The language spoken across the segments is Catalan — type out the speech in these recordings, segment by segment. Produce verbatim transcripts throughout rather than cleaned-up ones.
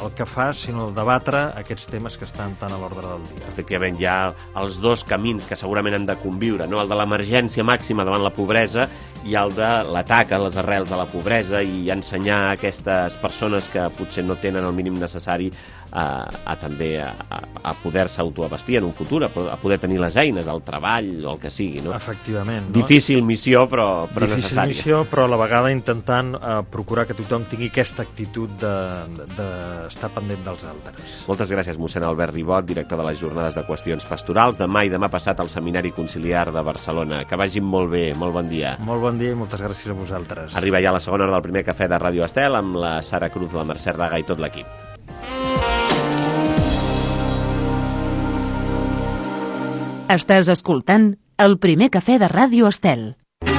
el que fa, sinó debatre aquests temes que estan tan a l'ordre del dia. Efectivament, hi ha els dos camins que segurament han de conviure, no? El de l'emergència màxima davant la pobresa i el de l'atac a les arrels de la pobresa i ensenyar a aquestes persones que potser no tenen el mínim necessari a, a també a, a poder-se autoabastir en un futur, a, a poder tenir les eines, el treball o el que sigui, no? Efectivament. No? Difícil missió, però, però Difícil necessària. missió, però a la vegada intentant eh, procurar que tothom tingui aquesta actitud d'estar de, de pendent dels altres. Moltes gràcies, mossèn Albert Ribot, director de les Jornades de Qüestions Pastorals, demà i demà passat al Seminari Conciliar de Barcelona. Que vagin molt bé, molt bon dia. Molt bon dia i moltes gràcies a vosaltres. Arriba ja la segona hora del primer cafè de Ràdio Estel amb la Sara Cruz, la Mercè Raga i tot l'equip. Estàs escoltant el primer cafè de Ràdio Estel.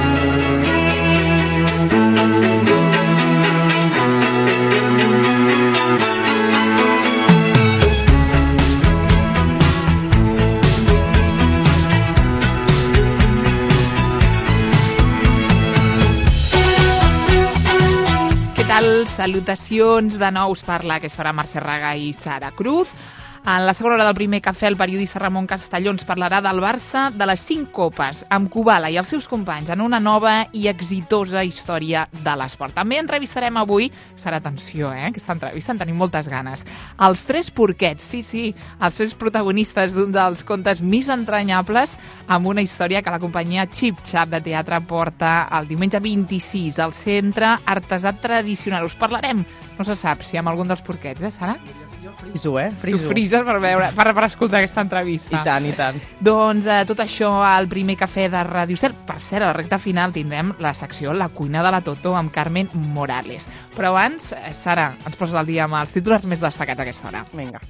Salutacions, de nou us parla a aquesta hora Mercè Raga i Sara Cruz. En la segona hora del primer cafè, el periodista Ramon Castelló ens parlarà del Barça de les cinc copes, amb Kubala i els seus companys en una nova i exitosa història de l'esport. També entrevistarem avui, serà atenció, eh, aquesta entrevista en tenim moltes ganes, els tres porquets, sí, sí, els tres protagonistes d'un dels contes més entranyables amb una història que la companyia Chip Chap de teatre porta el diumenge vint-i-sis al Centre Artesà Tradicional. Us parlarem, no se sap si amb algun dels porquets, eh, Sara? Jo friso, eh? Friso. Tu frises per veure, per, per escoltar aquesta entrevista. I tant, i tant. Doncs eh, tot això al primer cafè de Ràdio Estel. Per cert, a la recta final tindrem la secció La cuina de la Toto amb Carmen Morales. Però abans, eh, Sara, ens poses al dia amb els titulars més destacats a aquesta hora. Vinga.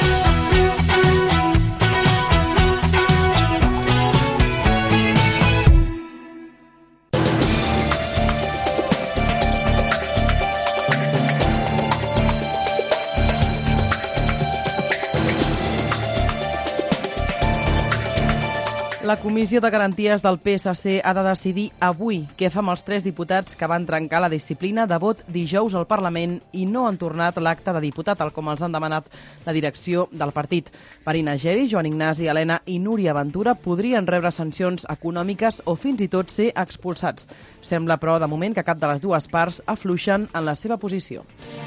La Comissió de Garanties del P S C ha de decidir avui què fa amb els tres diputats que van trencar la disciplina de vot dijous al Parlament i no han tornat l'acte de diputat, tal com els han demanat la direcció del partit. Marina Geri, Joan Ignasi, Helena i Núria Ventura podrien rebre sancions econòmiques o fins i tot ser expulsats. Sembla, però, de moment que cap de les dues parts afluixen en la seva posició.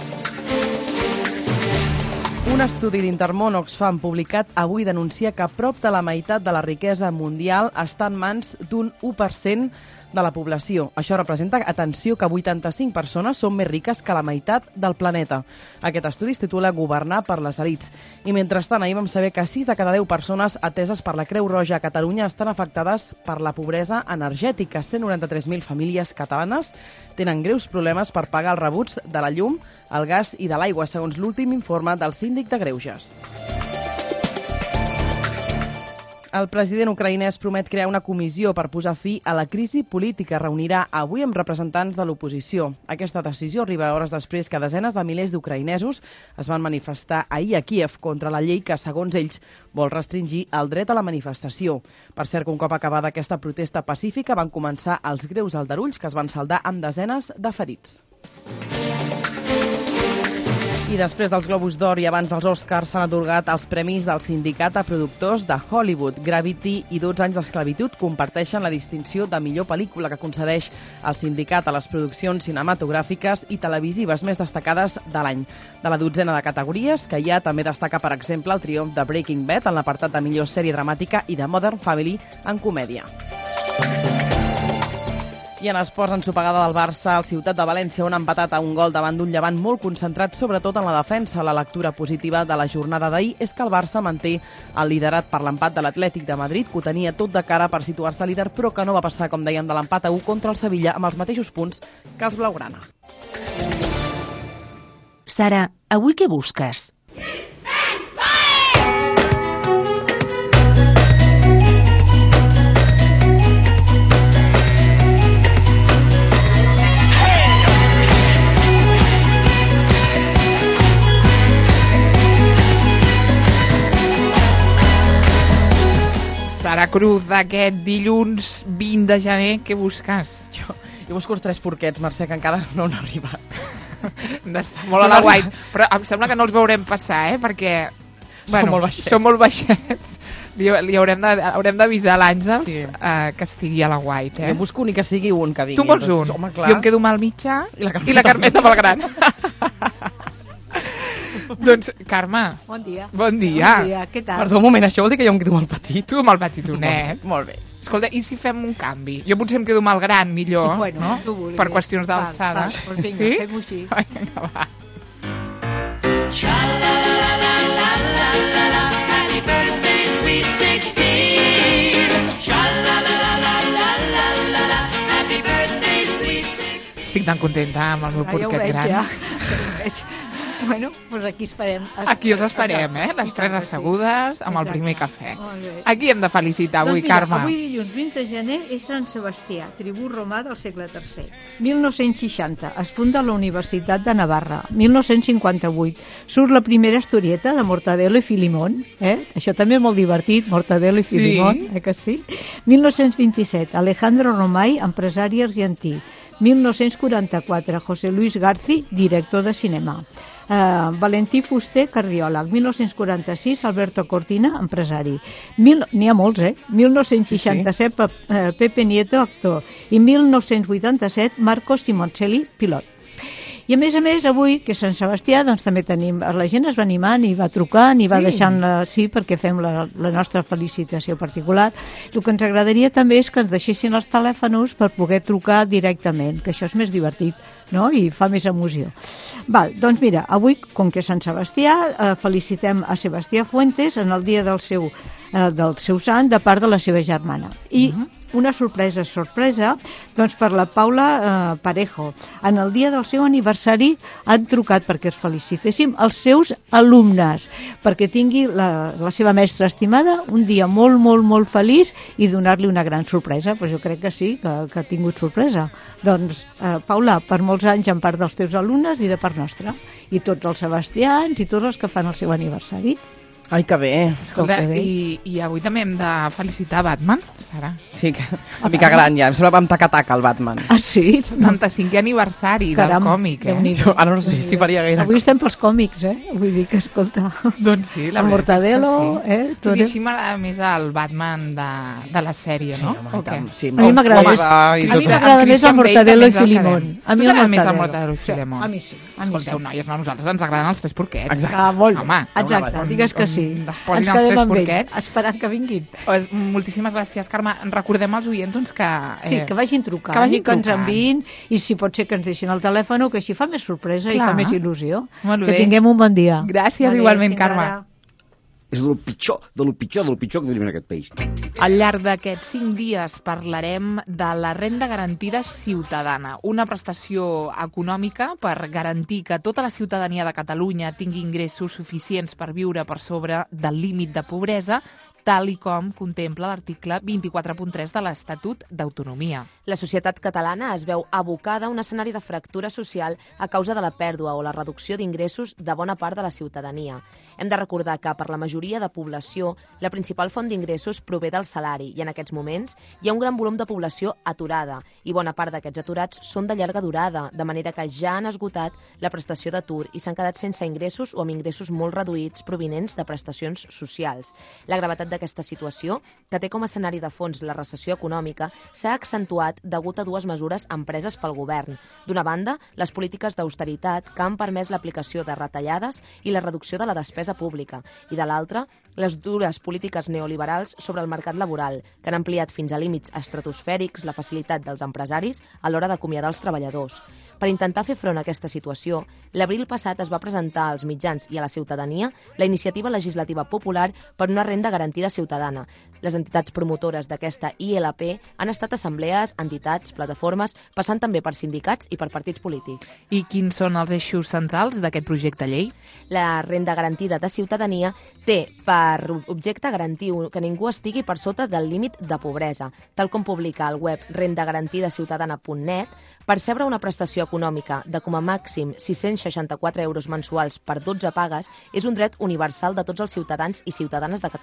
Un estudi d'Intermón Oxfam publicat avui denuncia que prop de la meitat de la riquesa mundial està en mans d'un u per cent de la població. Això representa, atenció, que vuitanta-cinc persones són més riques que la meitat del planeta. Aquest estudi es titula Governar per les elits. I mentrestant, ahir vam saber que sis de cada deu persones ateses per la Creu Roja a Catalunya estan afectades per la pobresa energètica. cent noranta-tres mil famílies catalanes tenen greus problemes per pagar els rebuts de la llum, el gas i de l'aigua, segons l'últim informe del síndic de Greuges. El president ucraïnès promet crear una comissió per posar fi a la crisi política. Reunirà avui amb representants de l'oposició. Aquesta decisió arriba hores després que desenes de milers d'ucraïnesos es van manifestar ahir a Kíev contra la llei que, segons ells, vol restringir el dret a la manifestació. Per cert, que un cop acabada aquesta protesta pacífica van començar els greus aldarulls que es van saldar amb desenes de ferits. I després dels Globus d'Or i abans dels Oscars s'han atorgat els premis del Sindicat de Productors de Hollywood. Gravity i dotze anys d'esclavitud comparteixen la distinció de millor pel·lícula que concedeix el sindicat a les produccions cinematogràfiques i televisives més destacades de l'any. De la dotzena de categories que hi ha també destaca, per exemple, el triomf de Breaking Bad en l'apartat de millor sèrie dramàtica i de Modern Family en comèdia. I en esports, ensopegada del Barça, el Ciutat de València, on ha empatat a un gol davant d'un Llevant molt concentrat, sobretot en la defensa. La lectura positiva de la jornada d'ahir és que el Barça manté el liderat per l'empat de l'Atlètic de Madrid, que ho tenia tot de cara per situar-se líder, però que no va passar, com dèiem, de l'empat a u contra el Sevilla amb els mateixos punts que els blaugrana. Sara, avui què busques? Sara Cruz, d'aquest dilluns vint de gener, què busques? Jo, jo busco els tres porquets, Mercè, que encara no han arribat. d'estar molt a la guait. Però em sembla que no els veurem passar, eh? Perquè Són molt baixets. Són molt baixets. Li, li haurem de- haurem d'avisar a l'Àngels Sí. eh, que estigui a la guait, eh? Jo busco ni que sigui un que vingui. Tu vols un? Doncs, home, clar. Jo em quedo amb el mitjà I la Carmeta i la Carmeta amb el gran. Doncs, Carme, Bon dia. bon dia. Bon dia, què tal? Perdó, un moment, això vol dir que jo em quedo amb el petit? Tu amb el petitonet. Molt bé. Escolta, i si fem un canvi? Jo potser em quedo amb el gran, millor, Bueno, no? tu vulguis. Per qüestions Val, d'alçada. val, doncs vinga, sí? fem-ho així. Ai, vinga, va. Estic tan contenta amb el meu Ah, ja ho porquet veig, gran. ja. Ja ho veig. Bueno, doncs aquí esperem. Aquí els esperem, eh? Les I tres tant que sí. assegudes amb el Exacte. primer cafè. Molt bé. Aquí hem de felicitar avui, doncs mira, Carme. avui dilluns vint de gener és Sant Sebastià, tribú romà del segle tercer. mil nou-cents seixanta, es funda la Universitat de Navarra. mil nou-cents cinquanta-vuit, surt la primera historieta de Mortadelo i Filimón. Eh? Això també és molt divertit, Mortadelo i Sí. Filimón, eh que sí? mil nou-cents vint-i-set, Alejandro Romay, empresari argentí. mil nou-cents quaranta-quatre, José Luis Garci, director de cinema. Uh, Valentí Fuster, cardiòleg. mil nou-cents quaranta-sis, Alberto Cortina, empresari. Mil... N'hi ha molts, eh? mil nou-cents seixanta-set, sí, sí. Pe- Pepe Nieto, actor. I mil nou-cents vuitanta-set, Marcos Simoncelli, pilot. I a més a més, avui, que és Sant Sebastià, doncs també tenim... La gent es va animant i va trucant i va Sí. deixant... La, sí, perquè fem la, la nostra felicitació particular. El que ens agradaria també és que ens deixessin els telèfons per poder trucar directament, que això és més divertit, no? I fa més emoció. Val, doncs mira, avui, com que és Sant Sebastià, eh, felicitem a Sebastià Fuentes en el dia del seu, eh, del seu sant de part de la seva germana. I uh-huh. una sorpresa, sorpresa, doncs per la Paula eh, Parejo. En el dia del seu aniversari han trucat perquè es felicitéssim els seus alumnes, perquè tingui la, la seva mestra estimada un dia molt, molt, molt feliç i donar-li una gran sorpresa. Pues jo crec que sí, que, que ha tingut sorpresa. Doncs, eh, Paula, per molts anys en part dels teus alumnes i de part nostra. I tots els sebastians i tots els que fan el seu aniversari. Ai, que bé. Escolta, que bé. i, i avui també hem de felicitar Batman, Sara. Sí, que una mica gran ja. Em sembla amb taca-taca el Batman. Ah, sí? setanta-cinquè aniversari Caram, del còmic, eh? Déu-n'hi-do. Jo ara no sé si faria gaire. Avui estem pels còmics, eh? Vull dir que, escolta... Doncs sí, la el veritat és que Mortadelo, sí. eh? Tot i així m'agrada més el Batman de, de la sèrie, no? home, O i tant, què? sí, A mi m'agrada home, més, va, i a mi tot. m'agrada més el Mortadelo i Filimón. A mi t'agrada més el Mortadelo i Sí, Filimón. a mi sí. A mi Escolteu, sí. noies, no, a nosaltres ens agraden els tres porquets. Exacte. Ah, molt bé. Home, Exacte, on- digues que on sí. es posin Ens els quedem tres amb ells, porquets. esperant que vinguin. Pues, moltíssimes gràcies, Carme. Recordem als oients doncs, que... Eh, Sí, que vagin trucant, que vagin i que ens trucant. enviïn, i si pot ser que ens deixin el telèfon, que així fa més sorpresa i Clar. fa més il·lusió. Molt Que bé. tinguem un bon dia. Gràcies, igualment, fins Carme. ara. És el pitjor, de lo pitjor, de lo pitjor que tenim en aquest país. Al llarg d'aquests cinc dies parlarem de la renda garantida ciutadana, una prestació econòmica per garantir que tota la ciutadania de Catalunya tingui ingressos suficients per viure per sobre del límit de pobresa, tal i com contempla l'article vint-i-quatre punt tres de l'Estatut d'Autonomia. La societat catalana es veu abocada a un escenari de fractura social a causa de la pèrdua o la reducció d'ingressos de bona part de la ciutadania. Hem de recordar que, per la majoria de població, la principal font d'ingressos prové del salari i, en aquests moments, hi ha un gran volum de població aturada i bona part d'aquests aturats són de llarga durada, de manera que ja han esgotat la prestació d'atur i s'han quedat sense ingressos o amb ingressos molt reduïts provinents de prestacions socials. La gravetat d'aquesta situació, que té com a escenari de fons la recessió econòmica, s'ha accentuat degut a dues mesures empreses pel govern. D'una banda, les polítiques d'austeritat que han permès l'aplicació de retallades i la reducció de la despesa pública, i de l'altra, les dures polítiques neoliberals sobre el mercat laboral, que han ampliat fins a límits estratosfèrics la facilitat dels empresaris a l'hora d'acomiadar els treballadors. Per intentar fer front a aquesta situació, l'abril passat es va presentar als mitjans i a la ciutadania la iniciativa legislativa popular per una renda garantida ciutadana. Les entitats promotores d'aquesta I L P han estat assemblees, entitats, plataformes, passant també per sindicats i per partits polítics. I quins són els eixos centrals d'aquest projecte de llei? La renda garantida de ciutadania té per objecte garantir que ningú estigui per sota del límit de pobresa, tal com publica el web renda garantida ciutadana punt net. Percebre una prestació econòmica de com a màxim sis-cents seixanta-quatre euros mensuals per dotze pagues és un dret universal de tots els ciutadans i ciutadanes de Catalunya,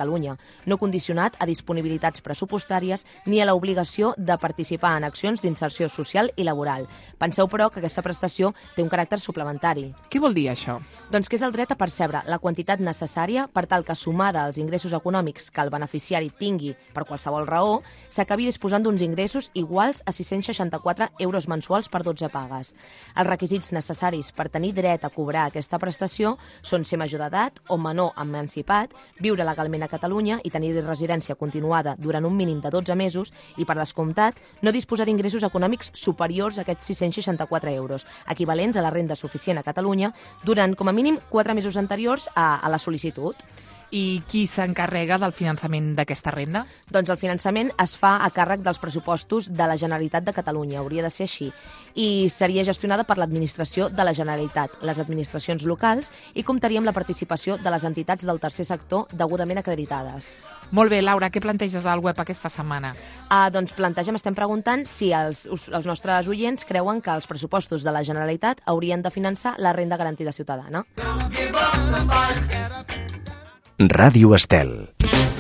no condicionat a disponibilitats pressupostàries ni a l'obligació de participar en accions d'inserció social i laboral. Penseu, però, que aquesta prestació té un caràcter suplementari. Què vol dir això? Doncs que és el dret a percebre la quantitat necessària per tal que, sumada als ingressos econòmics que el beneficiari tingui per qualsevol raó, s'acabi disposant d'uns ingressos iguals a sis-cents seixanta-quatre euros mensuals per dotze pagues. Els requisits necessaris per tenir dret a cobrar aquesta prestació són ser major d'edat o menor emancipat, viure legalment a Catalunya i tenir residència continuada durant un mínim de dotze mesos i, per descomptat, no disposar d'ingressos econòmics superiors a aquests sis-cents seixanta-quatre euros, equivalents a la renda suficient a Catalunya, durant com a mínim quatre mesos anteriors a, a la sol·licitud. I qui s'encarrega del finançament d'aquesta renda? Doncs el finançament es fa a càrrec dels pressupostos de la Generalitat de Catalunya, hauria de ser així, i seria gestionada per l'administració de la Generalitat, les administracions locals, i comptaria amb la participació de les entitats del tercer sector degudament acreditades. Molt bé, Laura, què planteges al web aquesta setmana? Ah, doncs plantegem, estem preguntant si els, els nostres oients creuen que els pressupostos de la Generalitat haurien de finançar la renda garantida ciutadana. Ràdio Estel.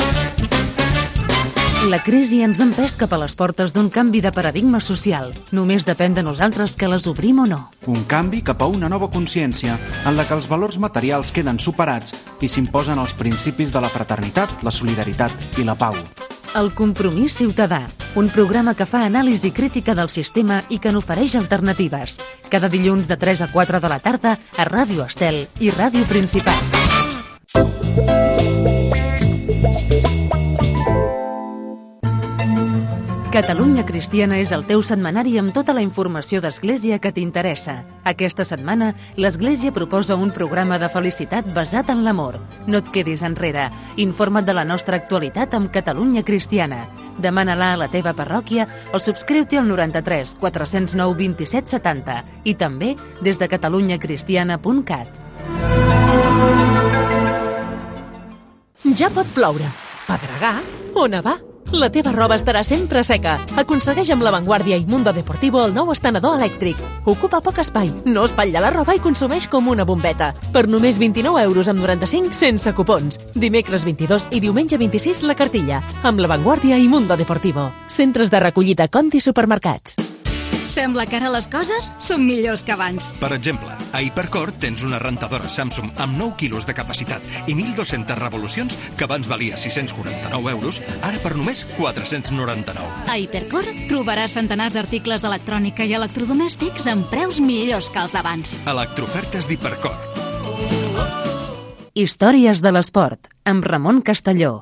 La crisi ens ha empès cap a les portes d'un canvi de paradigma social. Només depèn de nosaltres que les obrim o no. Un canvi cap a una nova consciència, en la que els valors materials queden superats i s'imposen els principis de la fraternitat, la solidaritat i la pau. El compromís ciutadà, un programa que fa anàlisi crítica del sistema i que n'ofereix alternatives. Cada dilluns de tres a quatre de la tarda a Ràdio Estel i Ràdio Principat. Catalunya Cristiana és el teu setmanari amb tota la informació d'Església que t'interessa. Aquesta setmana, l'Església proposa un programa de felicitat basat en l'amor. No et quedis enrere. Informa't de la nostra actualitat amb Catalunya Cristiana. Demana-la a la teva parròquia o subscriu-t'hi al noranta-tres quatre zero nou vint-i-set setanta i també des de catalunya cristiana punt cat. Ja pot ploure. Pedregar o nevar. La teva roba estarà sempre seca. Aconsegueix amb l'avantguàrdia i Mundo Deportivo el nou estenedor elèctric. Ocupa poc espai, no espatlla la roba i consumeix com una bombeta. Per només vint-i-nou euros amb noranta-cinc sense cupons. Dimecres vint-i-dos i diumenge vint-i-sis la cartilla. Amb l'avantguàrdia i Mundo Deportivo. Centres de recollida Conti Supermercats. Sembla que ara les coses són millors que abans. Per exemple, a Hipercor tens una rentadora Samsung amb nou quilos de capacitat i mil dues-centes revolucions que abans valia sis-cents quaranta-nou euros, ara per només quatre-cents noranta-nou. A Hipercor trobaràs centenars d'articles d'electrònica i electrodomèstics amb preus millors que els d'abans. Electroofertes d'Hipercor. Històries de l'esport, amb Ramon Castelló.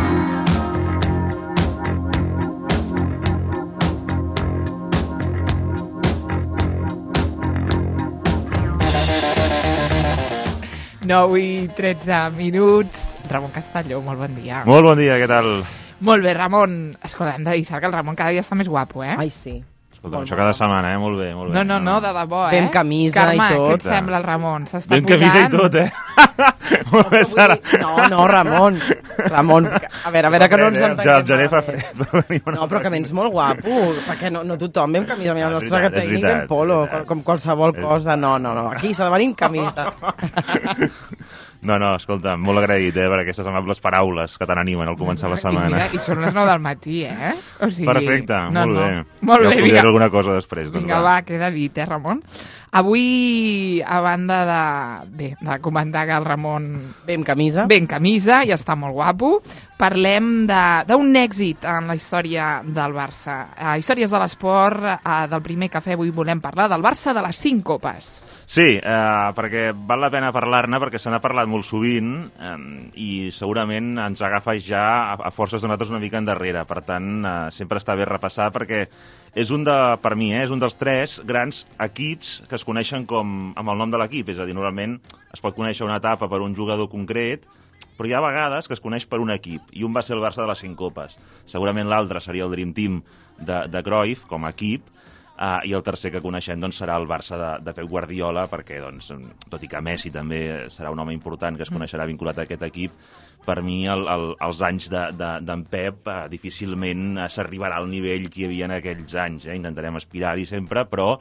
nou i tretze minuts. Ramon Castelló, molt bon dia. Molt bon dia, què tal? Molt bé, Ramon. Escolta, hem de dir que el Ramon cada dia està més guapo, eh? Ai, sí. Escolta, això cada setmana, eh? Molt bé, molt bé. No, no, no, de debò, eh? Ben camisa Carme, i tot. Què et sembla el Ramon? S'està ben posant... camisa i tot, eh? Molt bé, Sara. No, no, Ramon. Ramon, a veure, a veure que no ens entenguem. Ja el gener fa fred. No, però que vens molt guapo, perquè no, no tothom ve amb camisa. Mira, el nostre veritat, tècnic en polo, com qualsevol cosa. No, no, no, aquí s'ha de venir amb camisa. No, no, escolta, molt agraït, eh, per aquestes amables paraules que te n'animen al començar la setmana. I mira, i són les nou del matí, eh? O sigui... Perfecte, no, molt no. bé. Molt ja bé, us vinga. diré alguna cosa després. Doncs Vinga, va, queda dit, eh, Ramon? Avui, a banda de, bé, de comentar que el Ramon... Ve amb camisa. Ve amb camisa i està molt guapo. Parlem d'un èxit en la història del Barça. A Històries de l'Esport, a, del primer cafè, avui volem parlar del Barça de les cinc copes. Sí, eh, perquè val la pena parlar-ne, perquè se n'ha parlat molt sovint eh, i segurament ens agafa ja a, a forces de nosaltres una mica endarrere. Per tant, eh, sempre està bé repassar, perquè és un de, per mi, eh, és un dels tres grans equips que es coneixen com, amb el nom de l'equip. És a dir, normalment es pot conèixer una etapa per un jugador concret, però hi ha vegades que es coneix per un equip, i un va ser el Barça de les cinc copes. Segurament l'altre seria el Dream Team de, de Cruyff, com a equip, uh, i el tercer que coneixem doncs, serà el Barça de, de Pep Guardiola, perquè, doncs, tot i que Messi també serà un home important que es coneixerà vinculat a aquest equip, per mi el, el, els anys d'en de, de, Pep uh, difícilment uh, s'arribarà al nivell que hi havia en aquells anys. Eh? Intentarem aspirar-hi sempre, però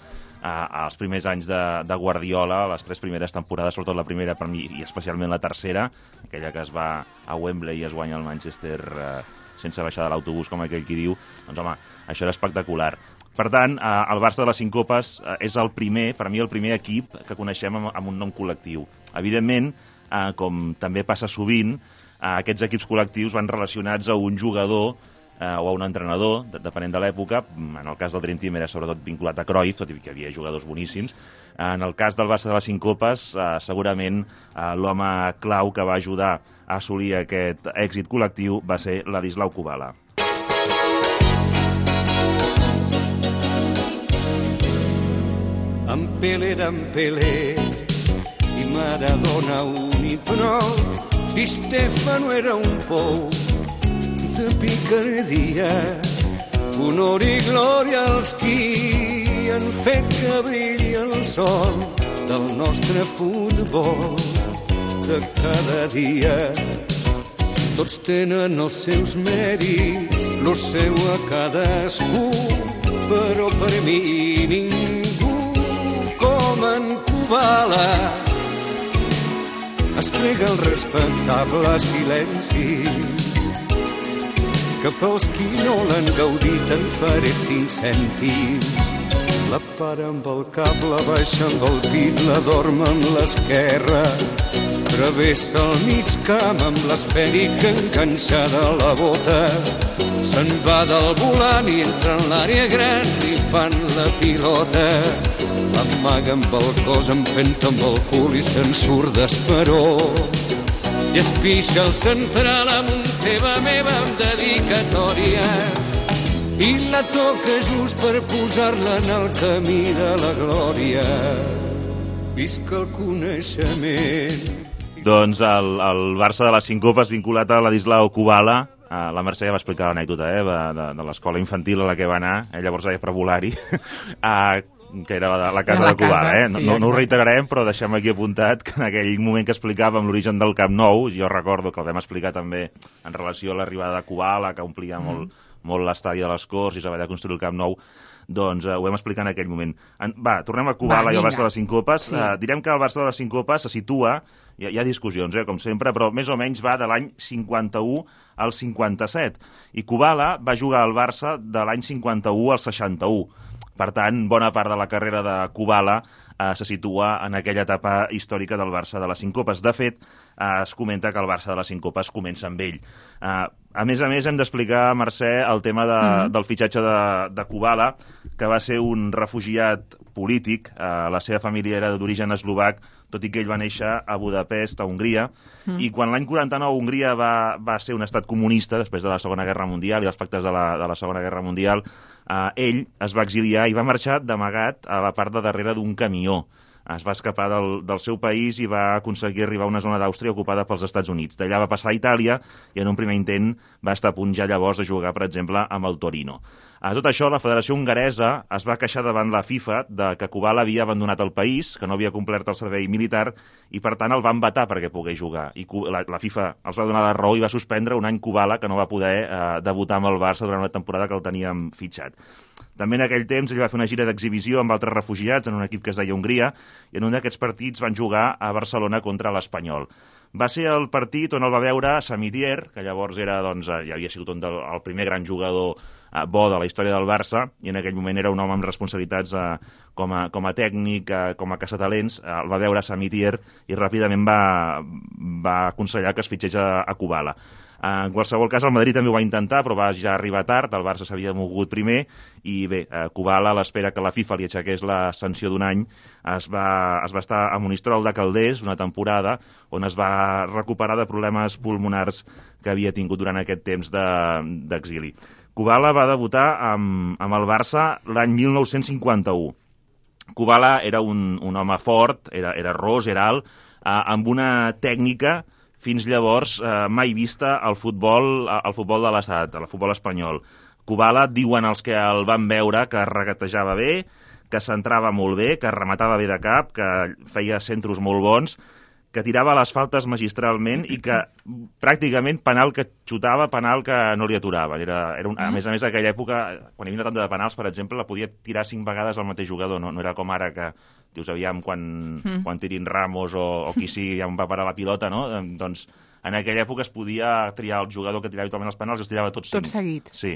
als primers anys de, de Guardiola, les tres primeres temporades, sobretot la primera per mi i especialment la tercera, aquella que es va a Wembley i es guanya el Manchester eh, sense baixar de l'autobús, com aquell qui diu, doncs home, això era espectacular. Per tant, eh, el Barça de les cinc copes eh, és el primer, per mi el primer equip que coneixem amb, amb un nom col·lectiu. Evidentment, eh, com també passa sovint, eh, aquests equips col·lectius van relacionats a un jugador eh, o a un entrenador, depenent de l'època. En el cas del Dream Team era sobretot vinculat a Cruyff, tot i que hi havia jugadors boníssims. En el cas del Barça de les cinc copes, eh, segurament eh, l'home clau que va ajudar a assolir aquest èxit col·lectiu va ser Ladislau Kubala. En Pelé era en Pelé i Maradona un i prou. Di Stefano era un pou de picardia. Honor i glòria als qui han fet que brilli el sol del nostre futbol de cada dia. Tots tenen els seus mèrits, lo seu a cadascú, però per mi ningú com en Kubala. Es plega el respectable silenci que pels qui no l'han gaudit en faré cinc cèntims. La para amb el cap, la baixa amb el pit, la dorm amb l'esquerra, travessa el mig camp amb l'esfèrica enganxada a la bota. Se'n va del volant i entra en l'àrea gran i fan la pilota. L'amaga amb el cos, empenta amb el cul i se'n surt d'esperó. I es pixa el central amb un teva meva amb dedicatòria i la toca just per posar-la en el camí de la glòria. Visca el coneixement. Doncs el, el Barça de les cinc copes vinculat a Ladislau Kubala, eh, la Mercè ja va explicar l'anècdota eh, de, de, de l'escola infantil a la que va anar, eh, llavors deia prevolari, eh, que era la, la casa de, la de Kubala. Casa, eh? no, sí, no, no ho reiterarem, però deixem aquí apuntat que en aquell moment que explicàvem l'origen del Camp Nou, jo recordo que el vam explicar també en relació a l'arribada de Kubala, que omplia mm. molt, molt l'estadi de les Corts i s'ha de construir el Camp Nou, doncs eh, ho vam explicar en aquell moment. En, va, tornem a Kubala va, i al Barça de les cinc copes. Sí. Eh, direm que el Barça de les cinc copes se situa, hi ha, hi ha discussions, eh, com sempre, però més o menys va de l'any cinquanta-u al cinquanta-set. I Kubala va jugar al Barça de l'any cinquanta-u al seixanta-u. Per tant, bona part de la carrera de Kubala eh, se situa en aquella etapa històrica del Barça de les cinc copes. De fet, eh, es comenta que el Barça de les cinc copes comença amb ell. Eh, a més a més, hem d'explicar, Mercè, el tema de, mm. del fitxatge de, de Kubala, que va ser un refugiat polític. Eh, la seva família era d'origen eslovac, tot i que ell va néixer a Budapest, a Hongria, mm. i quan l'any quaranta-nou Hongria va, va ser un estat comunista, després de la Segona Guerra Mundial i els pactes de la, de la Segona Guerra Mundial, eh, ell es va exiliar i va marxar d'amagat a la part de darrere d'un camió. Es va escapar del, del seu país i va aconseguir arribar a una zona d'Àustria ocupada pels Estats Units. D'allà va passar a Itàlia i en un primer intent va estar a punt ja llavors de jugar, per exemple, amb el Torino. A tot això, la Federació Hongaresa es va queixar davant la FIFA de que Kubala havia abandonat el país, que no havia complert el servei militar i, per tant, el van vetar perquè pogués jugar. I la, la FIFA els va donar la raó i va suspendre un any Kubala que no va poder eh, debutar amb el Barça durant una temporada que el teníem fitxat. També en aquell temps ell va fer una gira d'exhibició amb altres refugiats en un equip que es deia Hongria i en un d'aquests partits van jugar a Barcelona contra l'Espanyol. Va ser el partit on el va veure Samitier, que llavors era, doncs, ja havia sigut un del, el primer gran jugador eh, bo de la història del Barça i en aquell moment era un home amb responsabilitats eh, com, a, com a tècnic, eh, com a caçatalents. Eh, el va veure Samitier i ràpidament va, va aconsellar que es fitxés a, a Kubala. En qualsevol cas, el Madrid també ho va intentar, però va ja arribar tard, el Barça s'havia mogut primer, i bé, Kubala, a l'espera que la FIFA li aixequés la sanció d'un any, es va, es va estar a Monistrol de Calders una temporada, on es va recuperar de problemes pulmonars que havia tingut durant aquest temps d'exili. De, Kubala va debutar amb, amb el Barça l'any mil nou-cents cinquanta-u. Kubala era un, un home fort, era, era ros, era alt, eh, amb una tècnica fins llavors eh, mai vista al futbol, al futbol de l'estat, al futbol espanyol. Kubala, diuen els que el van veure, que regatejava bé, que centrava molt bé, que rematava bé de cap, que feia centros molt bons, que tirava les faltes magistralment i que pràcticament penal que xutava, penal que no li aturava. Era, era un, a més a més, en aquella època, quan hi havia una tanda de penals, per exemple, la podia tirar cinc vegades el mateix jugador. No, no era com ara que, dius, aviam, quan, mm. quan tirin Ramos o, o qui sigui, ja em va parar la pilota, no? Doncs en aquella època es podia triar el jugador que tirava habitualment els penals i els tirava tots cinc. Tots seguits. Sí.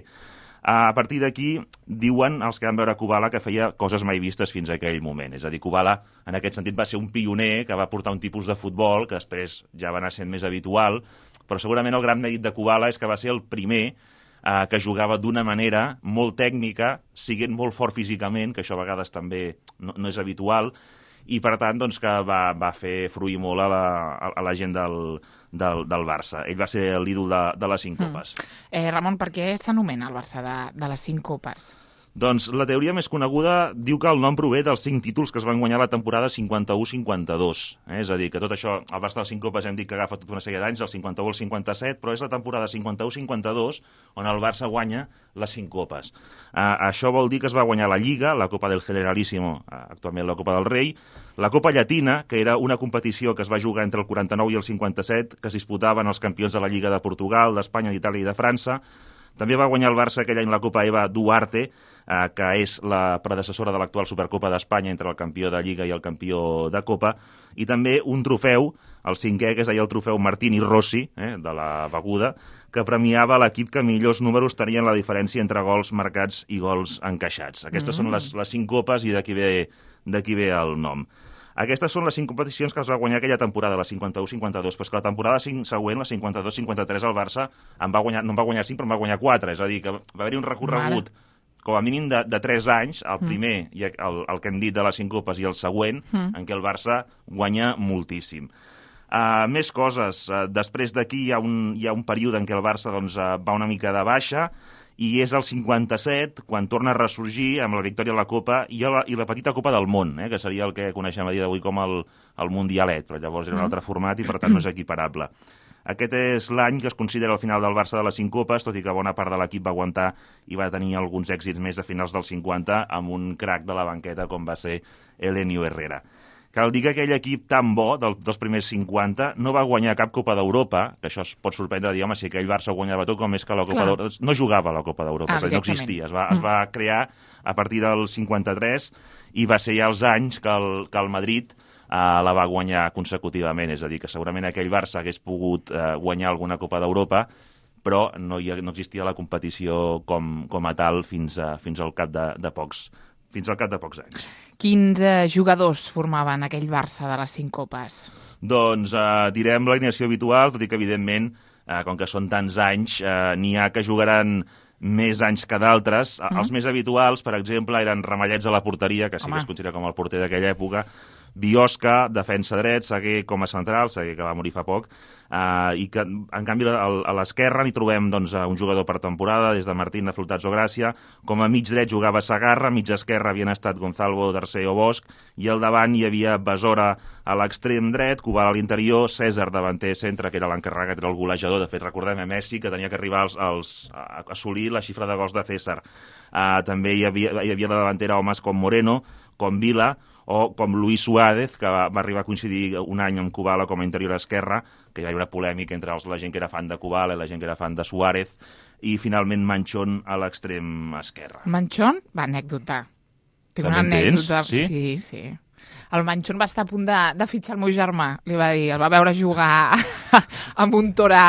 A partir d'aquí, diuen els que van veure Kubala que feia coses mai vistes fins a aquell moment. És a dir, Kubala, en aquest sentit, va ser un pioner que va portar un tipus de futbol que després ja va anar sent més habitual, però segurament el gran mèrit de Kubala és que va ser el primer eh, que jugava d'una manera molt tècnica, siguent molt fort físicament, que això a vegades també no, no és habitual, i per tant doncs, que va, va fer fruir molt a la, a la gent del, del, del Barça. Ell va ser l'ídol de, de les cinc copes. Mm. Eh, Ramon, per què s'anomena el Barça de, de les cinc copes? Doncs la teoria més coneguda diu que el nom prové dels cinc títols que es van guanyar la temporada cinquanta-u cinquanta-dos. Eh? És a dir, que tot això, el Barça de les cinc copes hem dit que agafa tota una sèrie d'anys, del cinquanta-u al cinquanta-set, però és la temporada cinquanta-u cinquanta-dos on el Barça guanya les cinc copes. Uh, això vol dir que es va guanyar la Lliga, la Copa del Generalísimo, uh, actualment la Copa del Rei, la Copa Llatina, que era una competició que es va jugar entre el quaranta-nou i el cinquanta-set, que es disputaven els campions de la Lliga de Portugal, d'Espanya, d'Itàlia i de França. També va guanyar el Barça aquell any la Copa Eva Duarte, eh, que és la predecessora de l'actual Supercopa d'Espanya entre el campió de Lliga i el campió de Copa, i també un trofeu, el cinquè, que es deia el trofeu Martini Rossi, eh, de la beguda, que premiava l'equip que millors números tenien la diferència entre gols marcats i gols encaixats. Aquestes mm. són les, les cinc copes i d'aquí ve, d'aquí ve el nom. Aquestes són les cinc competicions que es va guanyar aquella temporada, la cinquanta-u cinquanta-dos, però és que la temporada següent, la cinquanta-dos cinquanta-tres, el Barça en va guanyar, no en va guanyar cinc, però en va guanyar quatre, és a dir, que va haver-hi un recorregut Mare. com a mínim de, de tres anys, el primer, mm. i el, el que hem dit de les cinc copes, i el següent, mm. en què el Barça guanya moltíssim. Uh, més coses. Uh, després d'aquí hi ha un, hi ha un període en què el Barça doncs, uh, va una mica de baixa, i és el cinquanta-set, quan torna a ressorgir amb la victòria a la Copa i la, i la petita Copa del Món, eh, que seria el que coneixem a dia d'avui com el, el Mundialet, però llavors era un altre format i per tant no és equiparable. Aquest és l'any que es considera el final del Barça de les cinc copes, tot i que bona part de l'equip va aguantar i va tenir alguns èxits més a finals dels cinquanta amb un crac de la banqueta com va ser Elenio Herrera. Cal dir que aquell equip tan bo, del, dels primers cinquanta, no va guanyar cap Copa d'Europa, que això es pot sorprendre, dir, home, si aquell Barça guanyava tot, com és que la Copa d'Europa... No jugava a la Copa d'Europa, ah, és a dir, no existia. Es va, es va crear a partir del cinquanta-tres i va ser ja els anys que el, que el Madrid eh, la va guanyar consecutivament, és a dir, que segurament aquell Barça hagués pogut eh, guanyar alguna Copa d'Europa, però no, hi ha, no existia la competició com, com a tal fins, a, fins al cap de, de pocs fins al cap de pocs anys. Quins eh, jugadors formaven aquell Barça de les cinc copes? Doncs eh, direm l'alineació habitual, tot i que, evidentment, eh, com que són tants anys, eh, n'hi ha que jugaran més anys que d'altres. Mm. Els més habituals, per exemple, eren Ramallets a la porteria, que sí Home. que es considera com el porter d'aquella època, Biosca, defensa dret, Saguer com a central, Saguer que va morir fa poc, uh, i que, en canvi, a l'esquerra n'hi trobem doncs, un jugador per temporada, des de Martín, Flotats o Gràcia. Com a mig dret jugava Sagarra, mig esquerra havien estat Gonzalo, Darcé o Bosch, i al davant hi havia Besora a l'extrem dret, Kubala a l'interior, César davanter centre, que era l'encarregat, era el golejador. De fet, recordem a Messi, que tenia que arribar als, als, a assolir la xifra de gols de César. Uh, també hi havia, hi havia la davantera homes com Moreno, com Vila, o com Luis Suárez, que va, va arribar a coincidir un any amb Kubala com a interior esquerra, que hi va haver polèmica entre els, la gent que era fan de Kubala i la gent que era fan de Suárez, i finalment Manchón a l'extrem esquerra. Manchón va anècdota. Tinc una anècdota. Sí? sí, sí. El Manchón va estar a punt de, de fitxar el meu germà, li va dir, el va veure jugar amb un torà...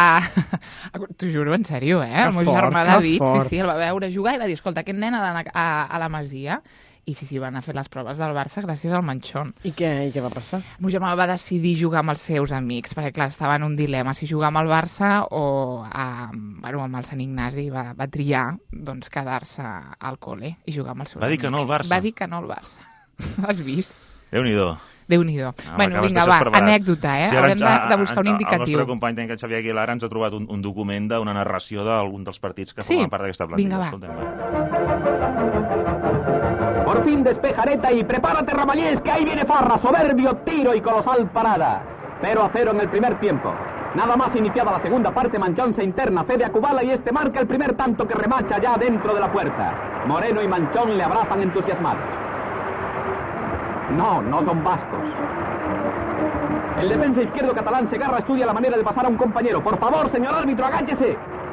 T'ho juro, en sèrio, eh? Que el meu fort, germà que David, fort. sí, sí, el va veure jugar i va dir, escolta, aquest nen ha d'anar a, a la Masia. I sí, sí, van a fer les proves del Barça gràcies al Manchón. I què, i què va passar? El meu germà va decidir jugar amb els seus amics, perquè, clar, estava en un dilema, si jugar amb el Barça o a, bueno, amb el Sant Ignasi. Va, va triar doncs, quedar-se al col·le i jugar amb els seus va amics. Va dir que no al Barça? Va dir que no al Barça. Has vist? Déu-n'hi-do. Déu-n'hi-do. Ah, bueno, vinga, va, anècdota, eh? Sí, Haurem de, de buscar un indicatiu. El nostre company, que Xavier Aguilar, ens ha trobat un, un document d'una narració d'algun dels partits que sí? formen part d'aquesta plantilla. Vinga, va. Escoltem, va. Por fin despeja Areta y prepárate, Ramallés, que ahí viene Farra, soberbio tiro y colosal parada. cero a cero en el primer tiempo. Nada más iniciada la segunda parte, Manchón se interna, cede a Kubala y este marca el primer tanto que remacha ya dentro de la puerta. Moreno y Manchón le abrazan entusiasmados. No, no son vascos. El defensa izquierdo catalán Segarra estudia la manera de pasar a un compañero. Por favor, señor árbitro, agáchese.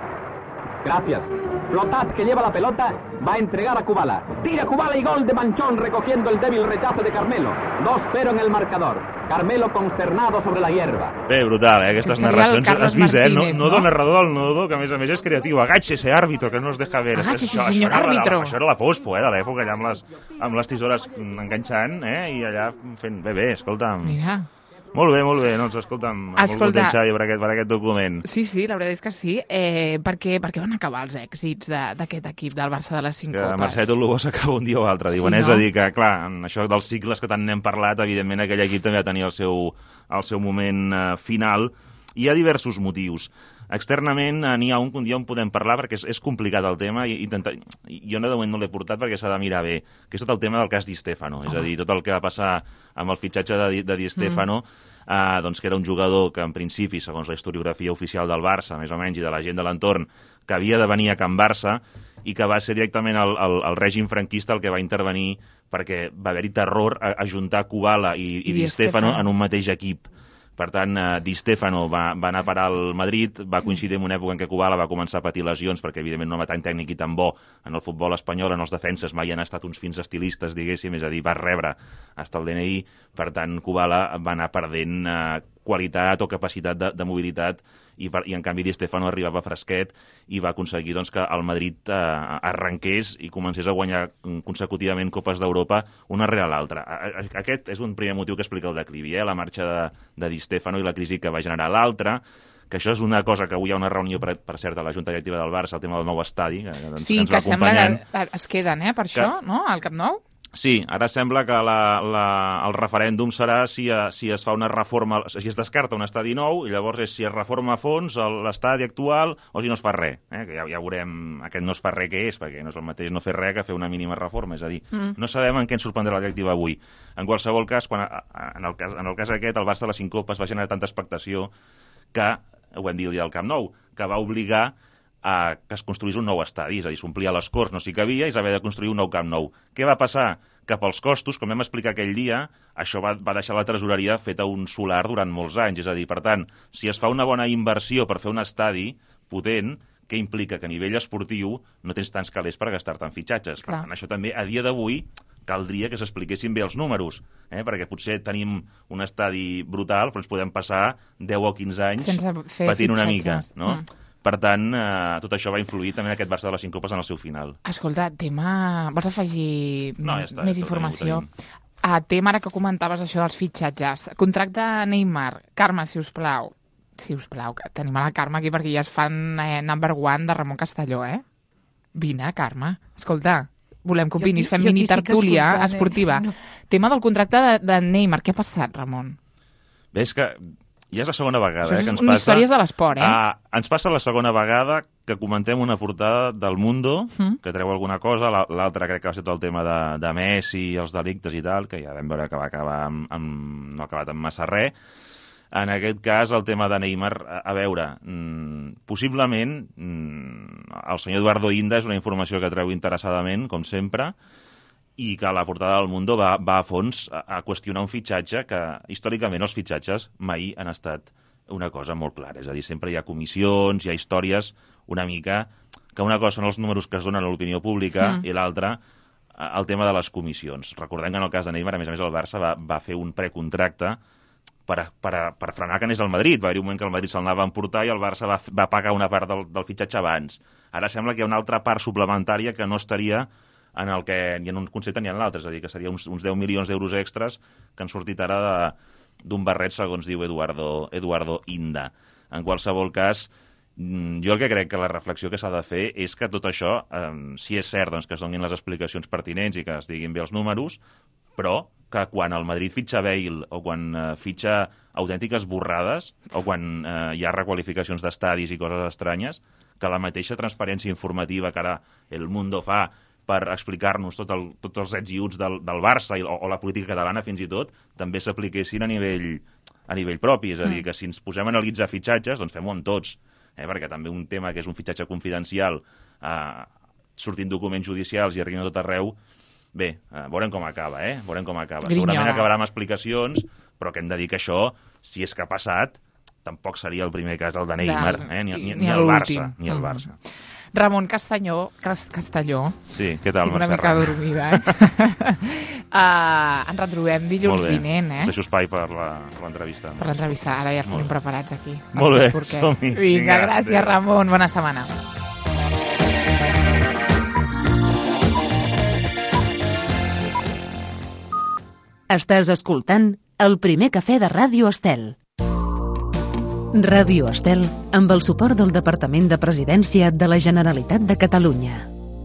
Gracias. Flotat, que lleva la pelota, va a entregar a Kubala. Tira Kubala y gol de Manchón recogiendo el débil rechazo de Carmelo. dos cero en el marcador. Carmelo consternado sobre la hierba. Bé, brutal, eh? Aquestes narracions. Has vist, eh? No, nodo, narrador del nodo, que a més a més és creatiu. Agáchese, árbitro, que no es deja ver. Agáchese, senyor árbitro. Això era la pospo, eh, de l'època, allà amb les, amb les tisores enganxant, eh? I allà fent... Bé, bé, escolta'm. Mira. Molt bé, molt bé, doncs escolta'm, Escolta, molt content, Xavi, per aquest, per aquest document. Sí, sí, la veritat és que sí. Eh, per, què, per què van acabar els èxits d'aquest equip del Barça de les cinc que copes? Mercè Tolobó s'acaba un dia o altre, diuen. Sí, és no? A dir que, clar, en això dels cicles que tant n'hem parlat, evidentment aquell equip també va tenir el seu, el seu moment eh, final, i hi ha diversos motius. Externament n'hi ha un que un dia en podem parlar perquè és, és complicat el tema i intentar, jo de moment no l'he portat perquè s'ha de mirar bé, que és tot el tema del cas Di Stéfano, és a dir, tot el que va passar amb el fitxatge de, de Di Stéfano, mm. eh, doncs que era un jugador que en principi, segons la historiografia oficial del Barça, més o menys, i de la gent de l'entorn, que havia de venir a Can Barça i que va ser directament el, el, el règim franquista el que va intervenir perquè va haver-hi terror a, a juntar Kubala i, i, I Di Stéfano en un mateix equip. Per tant, eh, Di Stéfano va, va anar a parar al Madrid, va coincidir en una època en què Kubala va començar a patir lesions, perquè evidentment no va tan tècnic i tan bo en el futbol espanyol, en els defenses mai han estat uns fins estilistes, diguéssim, és a dir, va rebre hasta el D N I, per tant, Kubala va anar perdent eh, qualitat o capacitat de, de mobilitat i, per, i en canvi Di Stéfano arribava fresquet i va aconseguir doncs, que el Madrid eh, arrenqués i comencés a guanyar consecutivament Copes d'Europa una rere l'altra. Aquest és un primer motiu que explica el declivi, eh? La marxa de, de Di Stéfano i la crisi que va generar l'altra, que això és una cosa que avui hi ha una reunió, per, per cert, a la Junta Directiva del Barça, el tema del nou estadi. Que, que ens, sí, que, ens que sembla que es queden, eh, per que... això, no?, al Camp Nou. Sí, ara sembla que la, la, el referèndum serà si, si es fa una reforma, si es descarta un estadi nou, i llavors és si es reforma a fons l'estadi actual o si no es fa res. Eh? Que ja, ja veurem aquest no es fa res què és, perquè no és el mateix no fer res que fer una mínima reforma. És a dir, mm. no sabem en què ens sorprendrà la directiva avui. En qualsevol cas, quan, en, el cas, en el cas aquest, el Barça de les cinc copes va generar tanta expectació que, ho vam dir el dia del Camp Nou, que va obligar a que es construís un nou estadi, és a dir, s'omplia les Corts, no s'hi cabia, i s'havia de construir un nou Camp Nou. Què va passar? Que pels costos, com vam explicar aquell dia, això va, va deixar la tresoreria feta un solar durant molts anys. És a dir, per tant, si es fa una bona inversió per fer un estadi potent, què implica? Que a nivell esportiu no tens tants calés per gastar-te en fitxatges. Per tant, això també, a dia d'avui, caldria que s'expliquessin bé els números, eh? Perquè potser tenim un estadi brutal, però ens podem passar deu o quinze anys patint una mica, no? Mm. Per tant, eh, tot això va influir també en aquest Barça de les cinc copes en el seu final. Escolta, tema... Vols afegir no, ja està, més ja informació? A tema ara que comentaves això dels fitxatges. Contracte Neymar. Carme, si us plau. Si us plau, que tenim a la Carme aquí perquè ja es fan eh, number one de Ramon Castelló, eh? Vine, Carme. Escolta, volem que opinis, fem mini tertúlia esportiva. No. Tema del contracte de, de Neymar. Què ha passat, Ramon? Bé, és que... ja és la segona vegada eh, que ens passa... històries de l'esport, eh? Uh, ens passa la segona vegada que comentem una portada del Mundo, mm. que treu alguna cosa, l'altra crec que va ser tot el tema de, de Messi i els delictes i tal, que ja vam veure que va acabar amb, amb, no ha acabat amb massa res. En aquest cas, el tema de Neymar, a, a veure, mmm, possiblement mmm, el senyor Eduardo Inda és una informació que treu interessadament, com sempre, i que la portada del Mundo va, va a fons a, a qüestionar un fitxatge que, històricament, els fitxatges mai han estat una cosa molt clara. És a dir, sempre hi ha comissions, hi ha històries una mica... que una cosa són els números que es donen a l'opinió pública mm. i l'altra el tema de les comissions. Recordem que en el cas de Neymar, a més a més, el Barça va, va fer un precontracte per, a, per, a, per frenar que anés al Madrid. Va haver un moment que el Madrid se'l anava a emportar i el Barça va, va pagar una part del, del fitxatge abans. Ara sembla que hi ha una altra part suplementària que no estaria en el que ni en un concepte ni en l'altre, és a dir, que seria uns, uns deu milions d'euros extras que han sortit ara d'un barret, segons diu Eduardo, Eduardo Inda. En qualsevol cas, jo el que crec que la reflexió que s'ha de fer és que tot això, eh, si és cert doncs, que es donin les explicacions pertinents i que es diguin bé els números, però que quan el Madrid fitxa Bale o quan eh, fitxa autèntiques borrades o quan eh, hi ha requalificacions d'estadis i coses estranyes, que la mateixa transparència informativa que ara el Mundo fa per explicar-nos tot el, tots els ets i uts del, del Barça i, o, o la política catalana fins i tot, també s'apliquessin a nivell, a nivell propi. És a dir, que si ens posem a analitzar fitxatges, doncs fem-ho amb tots. Eh? Perquè també un tema que és un fitxatge confidencial, eh, sortint documents judicials i arribant a tot arreu, bé, eh, veurem com acaba, eh? Veurem com acaba. Grinyola. Segurament acabarà amb explicacions, però que hem de dir que això, si és que ha passat, tampoc seria el primer cas el de Neymar, eh? Ni, ni, ni, ni el Barça. Ni el Barça. Mm. Ramon Castelló, Castelló. Sí, què tal, Estic una Mercè mica Raga? dormida, eh? uh, ens retrobem dilluns vinent, eh? Deixo espai per l'entrevista. Per l'entrevista, ara ja els tenim preparats aquí. Molt bé, som-hi. Vinga, Vinga, gràcies, adéu. Ramon, bona setmana. Estàs escoltant El primer cafè de Ràdio Estel. Ràdio Estel, amb el suport del Departament de Presidència de la Generalitat de Catalunya.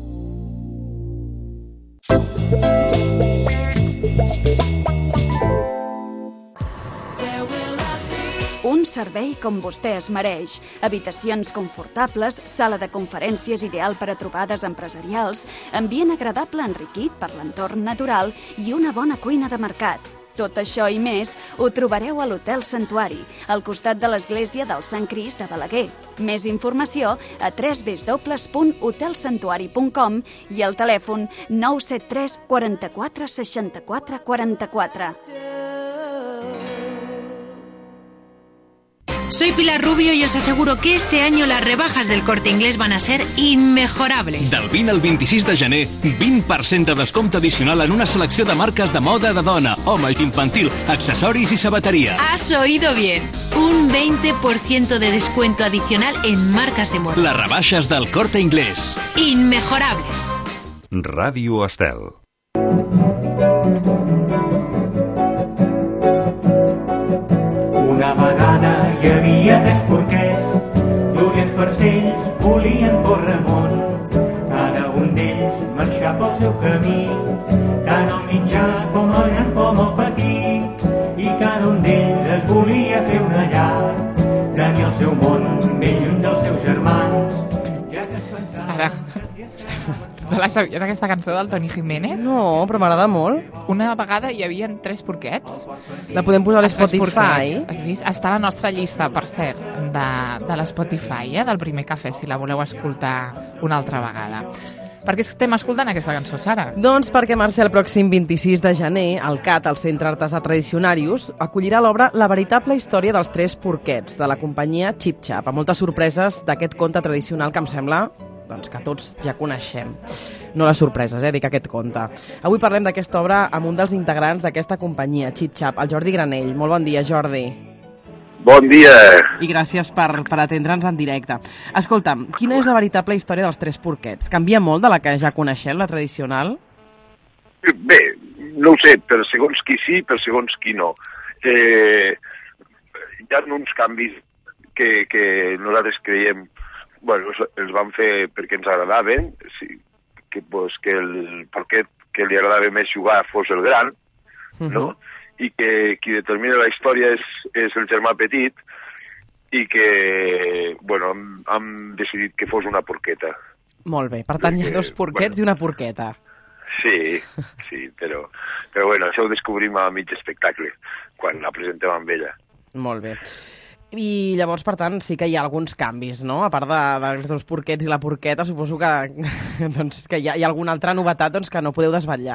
Un servei com vostè es mereix. Habitacions confortables, sala de conferències ideal per a trobades empresarials, ambient agradable enriquit per l'entorn natural i una bona cuina de mercat. Tot això i més ho trobareu a l'Hotel Santuari, al costat de l'església del Sant Crist de Balaguer. Més informació a w w w punt hotel santuari punt com i al telèfon nou set tres quaranta-quatre seixanta-quatre quaranta-quatre. Soy Pilar Rubio y os aseguro que este año las rebajas del Corte Inglés van a ser inmejorables. Del vint al vint-i-sis de gener, vint per cent de descompte addicional en una selecció de marques de moda de dona, home, infantil, accessoris y sabatería. Has oído bien. Un veinte por ciento de descuento adicional en marcas de moda. Las rebaixes del Corte Inglés. Inmejorables. Ràdio Estel. Una vegada hi havia tres porquets, dolents farcells, volien córrer món. Cada un d'ells marxar pel seu camí, tant el mitjà com el gran com el petit. I cada un d'ells es volia fer una llar, tenir el seu món ben lluny dels seus germans. Ja que es pensava... Sara, te la sabies, aquesta cançó del Toni Jiménez? No, però m'agrada molt. Una vegada hi havia tres porquets. La podem posar a l'Spotify. Porquets. Has vist? Està a la nostra llista, per cert, de, de l'Spotify, eh, del primer cafè, si la voleu escoltar una altra vegada. Per què estem escoltant aquesta cançó, Sara? Doncs perquè, Mercè, el pròxim vint-i-sis de gener, el C A T, el Centre Artesà Tradicionarius, acollirà l'obra La veritable història dels tres porquets, de la companyia Chip Chap, amb moltes sorpreses d'aquest conte tradicional que em sembla doncs, que tots ja coneixem. No les sorpreses, eh, dic aquest conte. Avui parlem d'aquesta obra amb un dels integrants d'aquesta companyia, Chip Chap, el Jordi Granell. Molt bon dia, Jordi. Bon dia. I gràcies per, per atendre'ns en directe. Escolta'm, quina és la veritable història dels tres porquets? Canvia molt de la que ja coneixem, la tradicional? Bé, no ho sé, per segons qui sí, per segons qui no. Eh, hi ha uns canvis que, que nosaltres creiem, bueno, els vam fer perquè ens agradaven, sí, que, pues, que el porquet que li agradava més jugar fos el gran, uh-huh. no? I que qui determina la història és, és el germà petit, i que, bueno, hem, hem decidit que fos una porqueta. Molt bé, per tant hi ha dos porquets bueno, i una porqueta. Sí, sí, però, però bueno, això ho descobrim a mig espectacle, quan la presentem amb ella. Molt bé. I llavors, per tant, sí que hi ha alguns canvis, no? A part de, dels dos porquets i la porqueta, suposo que, doncs, que hi, ha, hi ha alguna altra novetat doncs, que no podeu desvetllar.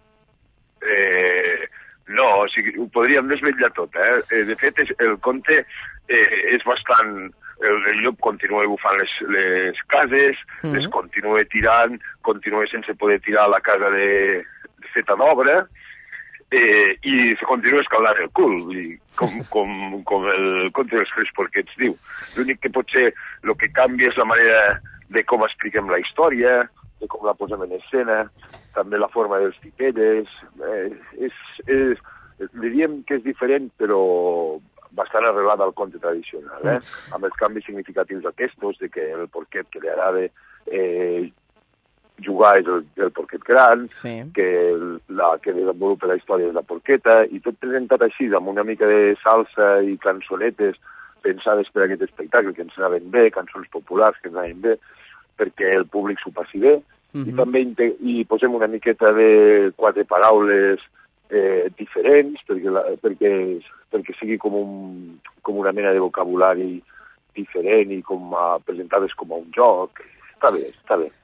Eh, no, o sigui, ho podríem desvetllar tot, eh? De fet, és, el conte eh, és bastant... El, el llop continua bufant les, les cases, mm. les continua tirant, continua sense poder tirar la casa de, de feta d'obra, Eh, i se continua escaldant el cul, i com, com, com el conte dels tres porquets diu. L'únic que pot ser, el que canvia és la manera de com expliquem la història, de com la posem en escena, també la forma dels titelles. Eh, és, és, diríem que és diferent, però bastant arrelat al conte tradicional, eh? Mm. Amb els canvis significatius aquests, de que el porquet que li agrada eh, jugar és el, el porquet gran, sí. que la que desenvolupa la història és la porqueta, i tot presentat així, amb una mica de salsa i cançonetes pensades per a aquest espectacle, que ens anaven bé, cançons populars que ens anaven bé, perquè el públic s'ho passi bé, uh-huh. i també i posem una miqueta de quatre paraules eh, diferents, perquè, la, perquè, perquè sigui com, un, com una mena de vocabulari diferent i com a, presentades com a un joc. Està bé, està bé.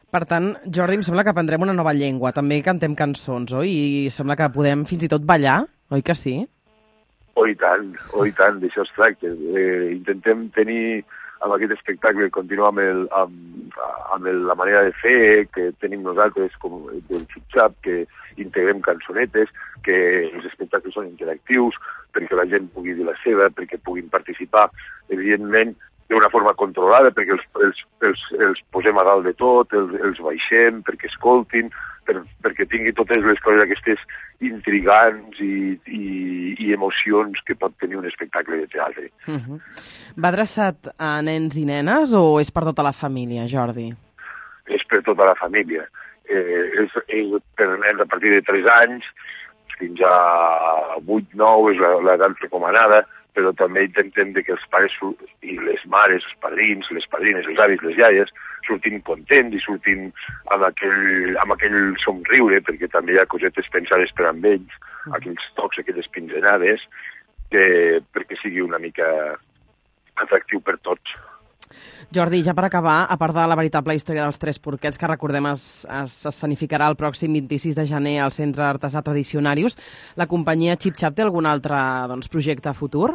Per tant, Jordi, em sembla que aprendrem una nova llengua. També cantem cançons, oi? I sembla que podem fins i tot ballar, oi que sí? Oh, i tant, oh, i tant, d'això es tracta. Eh, intentem tenir amb aquest espectacle, continuar amb, el, amb, amb el, la manera de fer que tenim nosaltres, com del xip-xap, que integrem cançonetes, que els espectacles són interactius, perquè la gent pugui dir la seva, perquè puguin participar, evidentment, d'una forma controlada, perquè els, els, els, els posem a dalt de tot, els, els baixem, perquè escoltin, per, perquè tingui totes les coses aquestes intrigants i, i, i emocions que pot tenir un espectacle de teatre. Uh-huh. Va adreçat a nens i nenes o és per tota la família, Jordi? És per tota la família. Eh, és, és per nens a partir de tres anys, fins a vuit nou és l'edat recomanada, però també intentem que els pares i les mares, els padrins, les padrines, els avis, les iaies, surtin contents i surtin amb aquell, amb aquell somriure, perquè també hi ha cosetes pensades per amb ells, aquells tocs, aquelles pinzelades, que, perquè sigui una mica atractiu per tots. Jordi, ja per acabar, a part de la veritable història dels Tres Porquets, que recordem es, es escenificarà el pròxim vint-i-sis de gener al Centre Artesà Tradicionarius, la companyia xip-xap té algun altre doncs, projecte futur?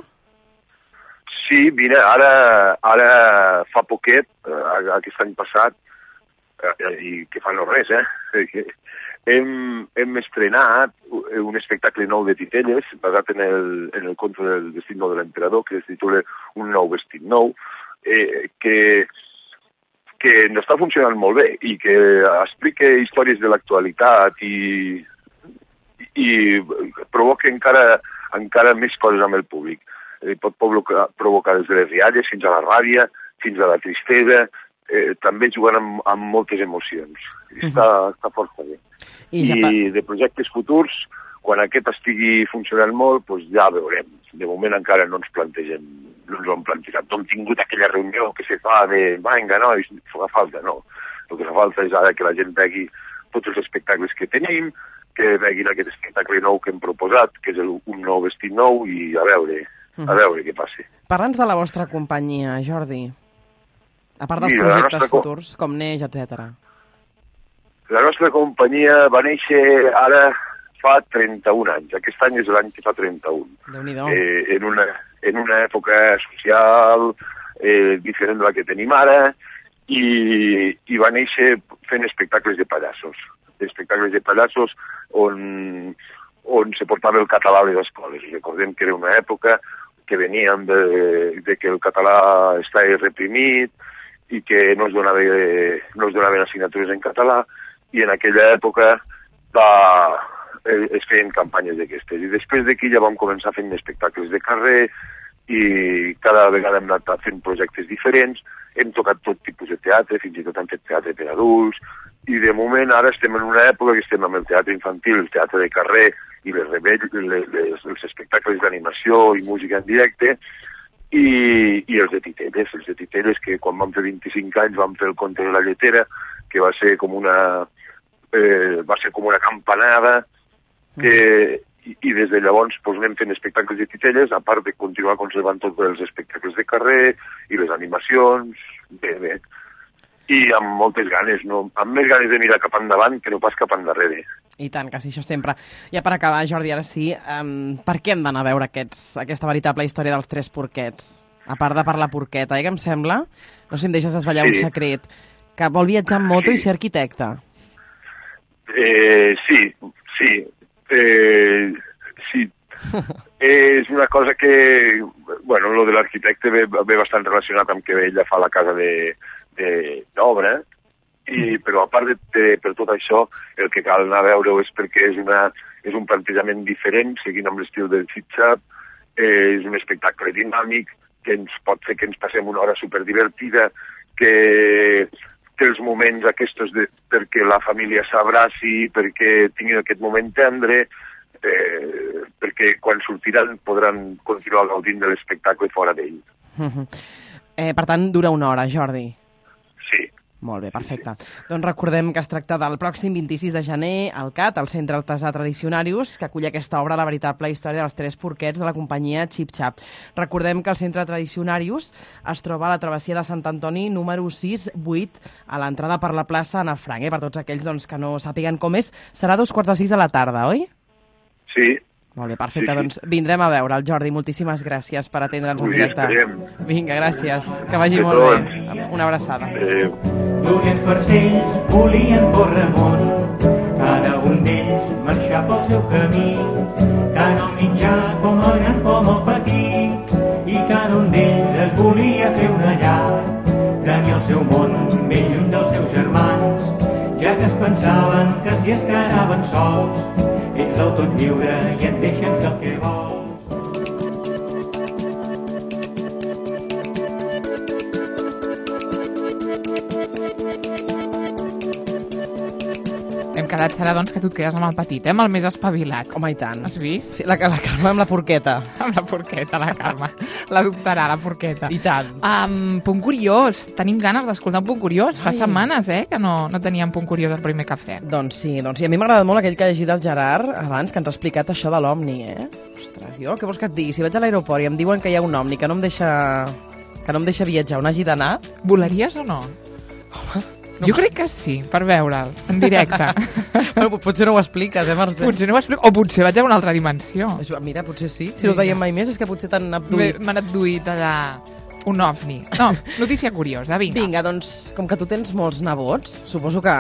Sí, mira, ara, ara fa poquet, aquest any passat, i que fa no res, eh? Hem, hem estrenat un espectacle nou de titelles, basat en el, en el conte del vestit nou de l'emperador, que es titula Un nou vestit nou, Eh, que, que està funcionant molt bé i que explica històries de l'actualitat i, i provoca encara, encara més coses amb el públic. Eh, pot provocar, provocar des de les rialles fins a la ràbia, fins a la tristesa, eh, també jugant amb, amb moltes emocions. Uh-huh. Està, està força bé. I, ja I de projectes futurs, quan aquest estigui funcionant molt, doncs ja veurem. De moment encara no ens plantegem, no ens ho hem plantejat. No hem tingut aquella reunió que se fa de, vinga, no, fa falta, no. El que fa falta és ara que la gent vegi tots els espectacles que tenim, que veguin aquest espectacle nou que hem proposat, que és el, un nou vestit nou, i a veure, a veure què passa. Parla'ns de la vostra companyia, Jordi. A part dels Mira, projectes futurs, com neix, etcètera. La nostra companyia va néixer ara fa trenta-un anys. Aquest any és l'any que fa trenta-un. Déu-n'hi-do. Eh, en, una, en una època social eh, diferent de la que tenim ara, i, i va néixer fent espectacles de pallassos. Espectacles de pallassos on, on se portava el català a les escoles. Recordem que era una època que veníem de, de que el català estava reprimit i que no es donava, no es donaven assignatures en català, i en aquella època va... es feien campanyes d'aquestes. I després d'aquí ja vam començar fent espectacles de carrer i cada vegada hem anat fent projectes diferents, hem tocat tot tipus de teatre, fins i tot hem fet teatre per adults, i de moment ara estem en una època que estem amb el teatre infantil, el teatre de carrer i les rebell, les, les, els espectacles d'animació i música en directe, i, i els de titelles, els de titelles que quan vam fer vint-i-cinc anys vam fer el conte de la lletera, que va ser com una, eh, va ser com una campanada, que, i, i des de llavors doncs, anem fent espectacles de titelles, a part de continuar conservant tots els espectacles de carrer i les animacions, bé, bé. I amb moltes ganes, no? Amb més ganes de mirar cap endavant que no pas cap endarrere. I tant, que sí, això sempre. Ja per acabar, Jordi, ara sí, um, per què hem d'anar a veure aquests, aquesta veritable història dels Tres Porquets? A part de per la porqueta, eh, que em sembla, no sé si em deixes desvetllar sí. un secret, que vol viatjar en moto sí. i ser arquitecte. Eh, sí, sí. Eh, sí, és una cosa que, bueno, lo de l'arquitecte ve, ve bastant relacionat amb que ella fa la casa d'obra, i però a part de, de per tot això, el que cal anar a veure és perquè és, una, és un plantejament diferent, seguint amb l'estil del xip-xap, eh, és un espectacle dinàmic, que ens pot fer que ens passem una hora superdivertida, que té els moments aquests de, perquè la família s'abraci, perquè tinguin aquest moment tendre, eh, perquè quan sortiran podran continuar gaudint de l'espectacle fora d'ell. Uh-huh. eh, per tant, dura una hora, Jordi. Sí. Molt bé, perfecte. Doncs recordem que es tracta del pròxim vint-i-sis de gener al C A T, al Centre Artesà Tradicionarius, que acull aquesta obra, La veritable història dels tres porquets, de la companyia Xip Xap. Recordem que el Centre Tradicionarius es troba a la travessia de Sant Antoni, número sis vuit, a l'entrada per la plaça Anna Frank. Eh? Per tots aquells doncs, que no sàpiguen com és, serà a dos quarts de sis de la tarda, oi? Sí. Molt bé, perfecte. Sí, sí. Doncs vindrem a veure el Jordi. Moltíssimes gràcies per atendre'ns en Ui, directe. esperem. Vinga, gràcies. Que vagi De molt tot. bé. Una abraçada. Adéu. Duien farcells, volien córrer amunt, cada un d'ells marxar pel seu camí, tant el mitjà com el gran com el petit, i cada un d'ells es volia fer una llar, tenir el seu món ben lluny dels seus germans, ja que es pensaven que si es quedaven sols, ets del tot lliure i et deixen fer el que vols. Hem quedat, Sara, doncs, que tu et quedes amb el petit, eh? Amb el més espavilat. Home, i tant. Has vist? Sí, la, la Carme amb la porqueta. Amb la porqueta, la Carme. L'adoptarà, la porqueta. I tant. Um, punt curiós. Tenim ganes d'escoltar un punt curiós. Fa Ai. setmanes, eh, que no, no teníem punt curiós al primer cafè. Doncs sí, doncs sí. A mi m'ha agradat molt aquell que ha llegit el Gerard abans, que ens ha explicat això de l'Omni, eh? Ostres, jo què vols que et digui? Si vaig a l'aeroport i em diuen que hi ha un Omni que no em deixa, que no em deixa viatjar on hagi d'anar... Volaries o no? Home... No jo crec que sí, per veure'l, en directe. Bueno, potser no ho expliques, eh, Mercè? Potser no ho explico, o potser vaig a una altra dimensió. Mira, potser sí. Si no ho veiem mai més és que potser t'han abduït. M'han abduït allà un ovni. No, notícia curiosa, vinga. Vinga, doncs, com que tu tens molts nebots, suposo que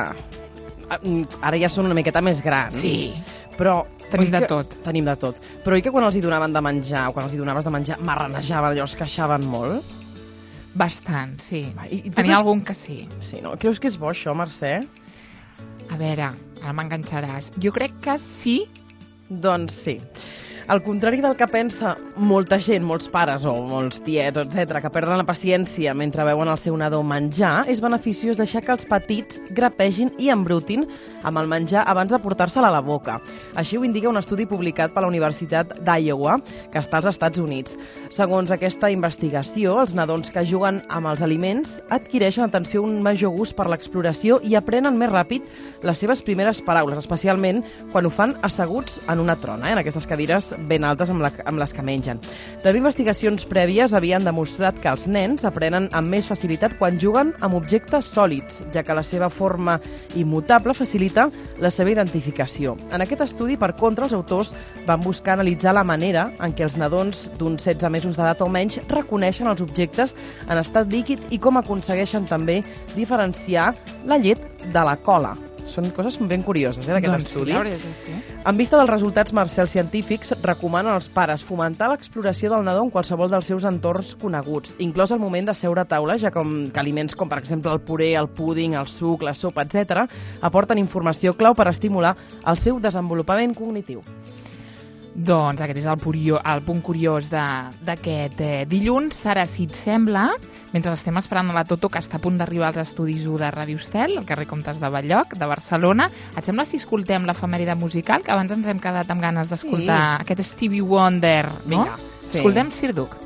ara ja són una miqueta més grans. Sí. Però... Tenim de que... tot. Tenim de tot. Però oi que quan els hi donaven de menjar, o quan els hi donaves de menjar, marranejaven, allò, es queixaven molt? Bastant, sí. I, i N'hi creus... ha algun que sí. Sí, no? Creus que és bo això, Mercè? A veure, ara m'enganxaràs. Jo crec que sí. Doncs sí. Al contrari del que pensa molta gent, molts pares o molts tiets, etcètera, que perden la paciència mentre veuen el seu nadó menjar, és beneficiós deixar que els petits grapegin i embrutin amb el menjar abans de portar-se'l a la boca. Així ho indica un estudi publicat per la Universitat d'Iowa, que està als Estats Units. Segons aquesta investigació, els nadons que juguen amb els aliments adquireixen, atenció, un major gust per l'exploració i aprenen més ràpid les seves primeres paraules, especialment quan ho fan asseguts en una trona, eh, en aquestes cadires ben altes amb, la, amb les que mengen. També investigacions prèvies havien demostrat que els nens aprenen amb més facilitat quan juguen amb objectes sòlids, ja que la seva forma immutable facilita la seva identificació. En aquest estudi, per contra, els autors van buscar analitzar la manera en què els nadons d'uns setze mesos d'edat o menys reconeixen els objectes en estat líquid i com aconsegueixen també diferenciar la llet de la cola. Són coses ben curioses, eh, d'aquest doncs estudi. Sí, la veritat és que sí. En vista dels resultats, Marcel, científics recomanen als pares fomentar l'exploració del nadó en qualsevol dels seus entorns coneguts, inclòs el moment de seure a taula, ja com que aliments com, per exemple, el puré, el púding, el suc, la sopa, etcètera, aporten informació clau per estimular el seu desenvolupament cognitiu. Doncs aquest és el, purio, el punt curiós d'aquest eh, dilluns. Sara, si et sembla, mentre estem esperant a la Toto, que està a punt d'arribar als estudis u de Ràdio Estel, al carrer Comtes de Balloc, de Barcelona, et sembla si escoltem l'efemèride musical, que abans ens hem quedat amb ganes d'escoltar sí. aquest Stevie Wonder, no? Vinga, sí. Escoltem Sir Duke.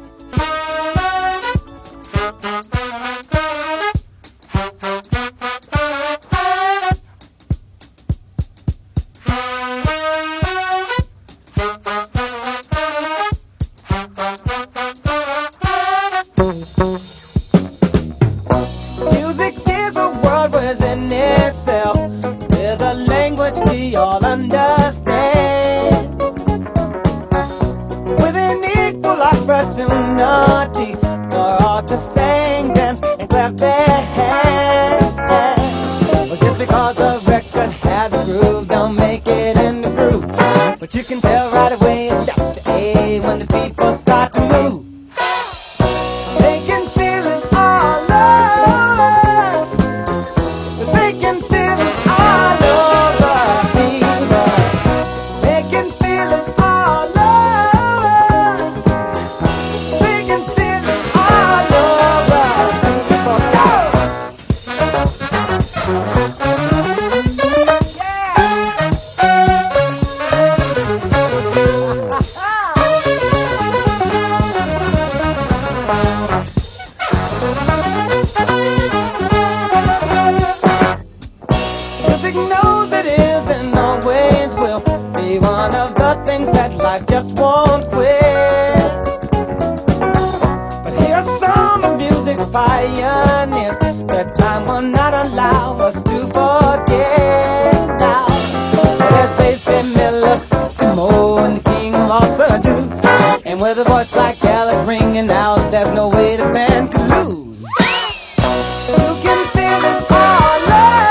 pioneers. That time will not allow us to forget now. There's Basie Miller, Timo, and the king of all Surdu. And with a voice like Alice ringing out, there's no way the band could lose. You can feel it all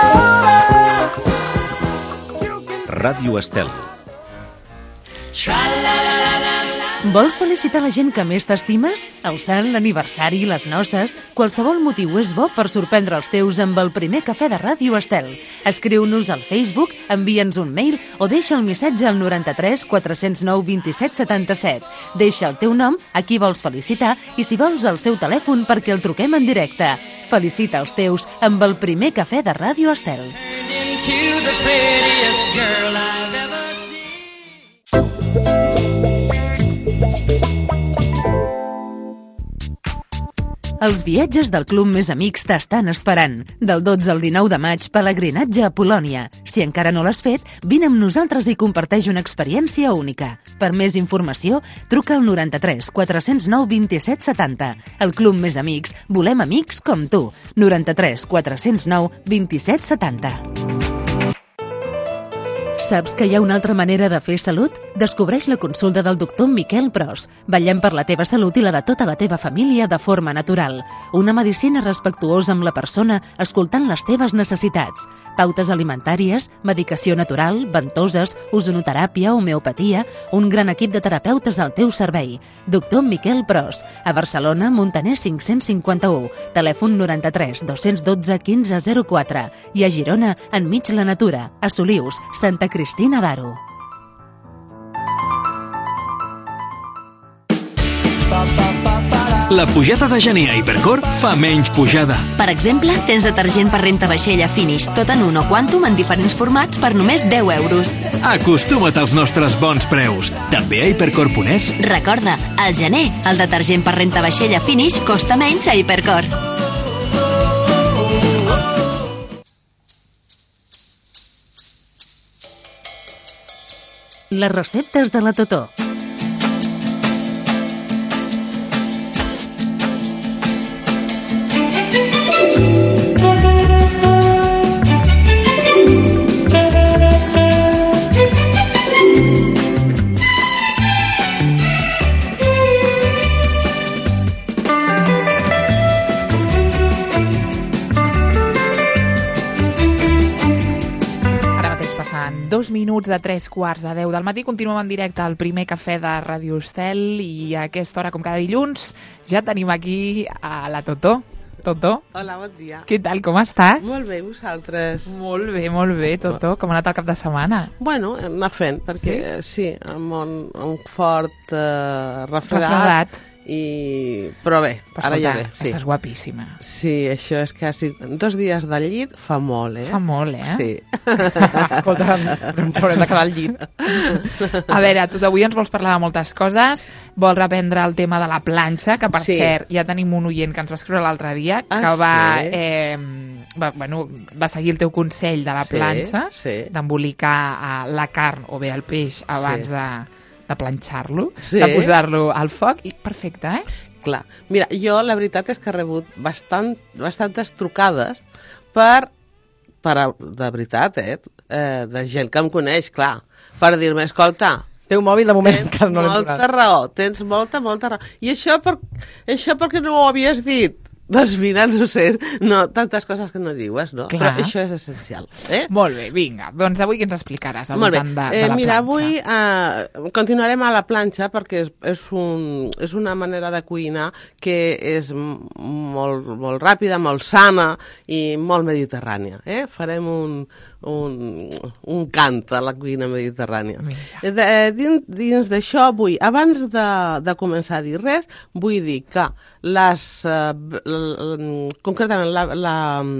over. Ràdio Estel. Vols felicitar la gent que més t'estimes? El sant, l'aniversari, les noces... Qualsevol motiu és bo per sorprendre els teus amb el primer cafè de Ràdio Estel. Escriu-nos al Facebook, envia'ns un mail o deixa el missatge al noranta-tres quatre cents nou vint-i-set setanta-set. Deixa el teu nom, a qui vols felicitar i si vols el seu telèfon perquè el truquem en directe. Felicita els teus amb el primer cafè de Ràdio Estel. Els viatges del Club Més Amics t'estan esperant. Del dotze al dinou de maig, pelegrinatge a Polònia. Si encara no l'has fet, vine amb nosaltres i comparteix una experiència única. Per més informació, truca al noranta-tres quatre cents nou vint-i-set setanta. El Club Més Amics, volem amics com tu. noranta-tres quatre cents nou vint-i-set setanta. Saps que hi ha una altra manera de fer salut? Descobreix la consulta del doctor Miquel Pros. Vetllem per la teva salut i la de tota la teva família de forma natural. Una medicina respectuosa amb la persona, escoltant les teves necessitats. Pautes alimentàries, medicació natural, ventoses, ozonoteràpia, homeopatia... Un gran equip de terapeutes al teu servei. Doctor Miquel Pros. A Barcelona, Montaner cinc-cents cinquanta-u. Telèfon noranta-tres dos-cents dotze quinze zero quatre. I a Girona, enmig la natura. A Solius, Santa Cristina d'Aro. La pujada de gener a Hipercor fa menys pujada. Per exemple, tens detergent per renta vaixella Finish, tot en un o Quantum en diferents formats per només deu euros. Acostuma't als nostres bons preus. També a hipercor punt es. Recorda, al gener, el detergent per renta vaixella Finish costa menys a Hipercor. Les receptes de la Totó. Dos minuts de tres quarts de deu del matí. Continuem en directe al primer cafè de Ràdio Estel i a aquesta hora, com cada dilluns, ja tenim aquí a la Totó. Totó. Hola, bon dia. Què tal, com estàs? Molt bé, vosaltres? Molt bé, molt bé, Totó. Com ha anat el cap de setmana? Bueno, anar fent, perquè sí, sí amb un, un fort uh, refredat. Refredat. I... Però bé, Però ara escolta, ja bé. Sí. Estàs guapíssima. Sí, això és quasi... Dos dies del llit fa molt, eh? Fa molt, eh? Sí. Escolta, ens haurem de quedar al llit. A veure, tu avui ens vols parlar de moltes coses. Vols reprendre el tema de la planxa, que per sí. cert, ja tenim un oient que ens va escriure l'altre dia, que ah, va... Sí. Eh, va, bueno, va seguir el teu consell de la planxa, sí, sí. d'embolicar uh, la carn o bé el peix abans sí. de... de planxar-lo, sí. de posar-lo al foc, i perfecte, eh? Clar. Mira, jo la veritat és que he rebut bastant, bastantes trucades per, per, de veritat, eh? eh, de gent que em coneix, clar, per dir-me, escolta, té un mòbil de moment tens que no l'he molta posat. raó, tens molta, molta raó. I això per, això perquè no ho havies dit? Doncs mira, no sé, no, tantes coses que no dius, no? Clar. Però això és essencial. Eh? Molt bé, vinga. Doncs avui què ens explicaràs al voltant de, de eh, la mira, planxa? avui eh, continuarem a la planxa perquè és, és, un, és una manera de cuinar que és molt, molt ràpida, molt sana i molt mediterrània. Eh? Farem un, un, un cant a la cuina mediterrània. De, dins dins d'això vull, abans de, de començar a dir res, vull dir que les, eh, concretament la, la,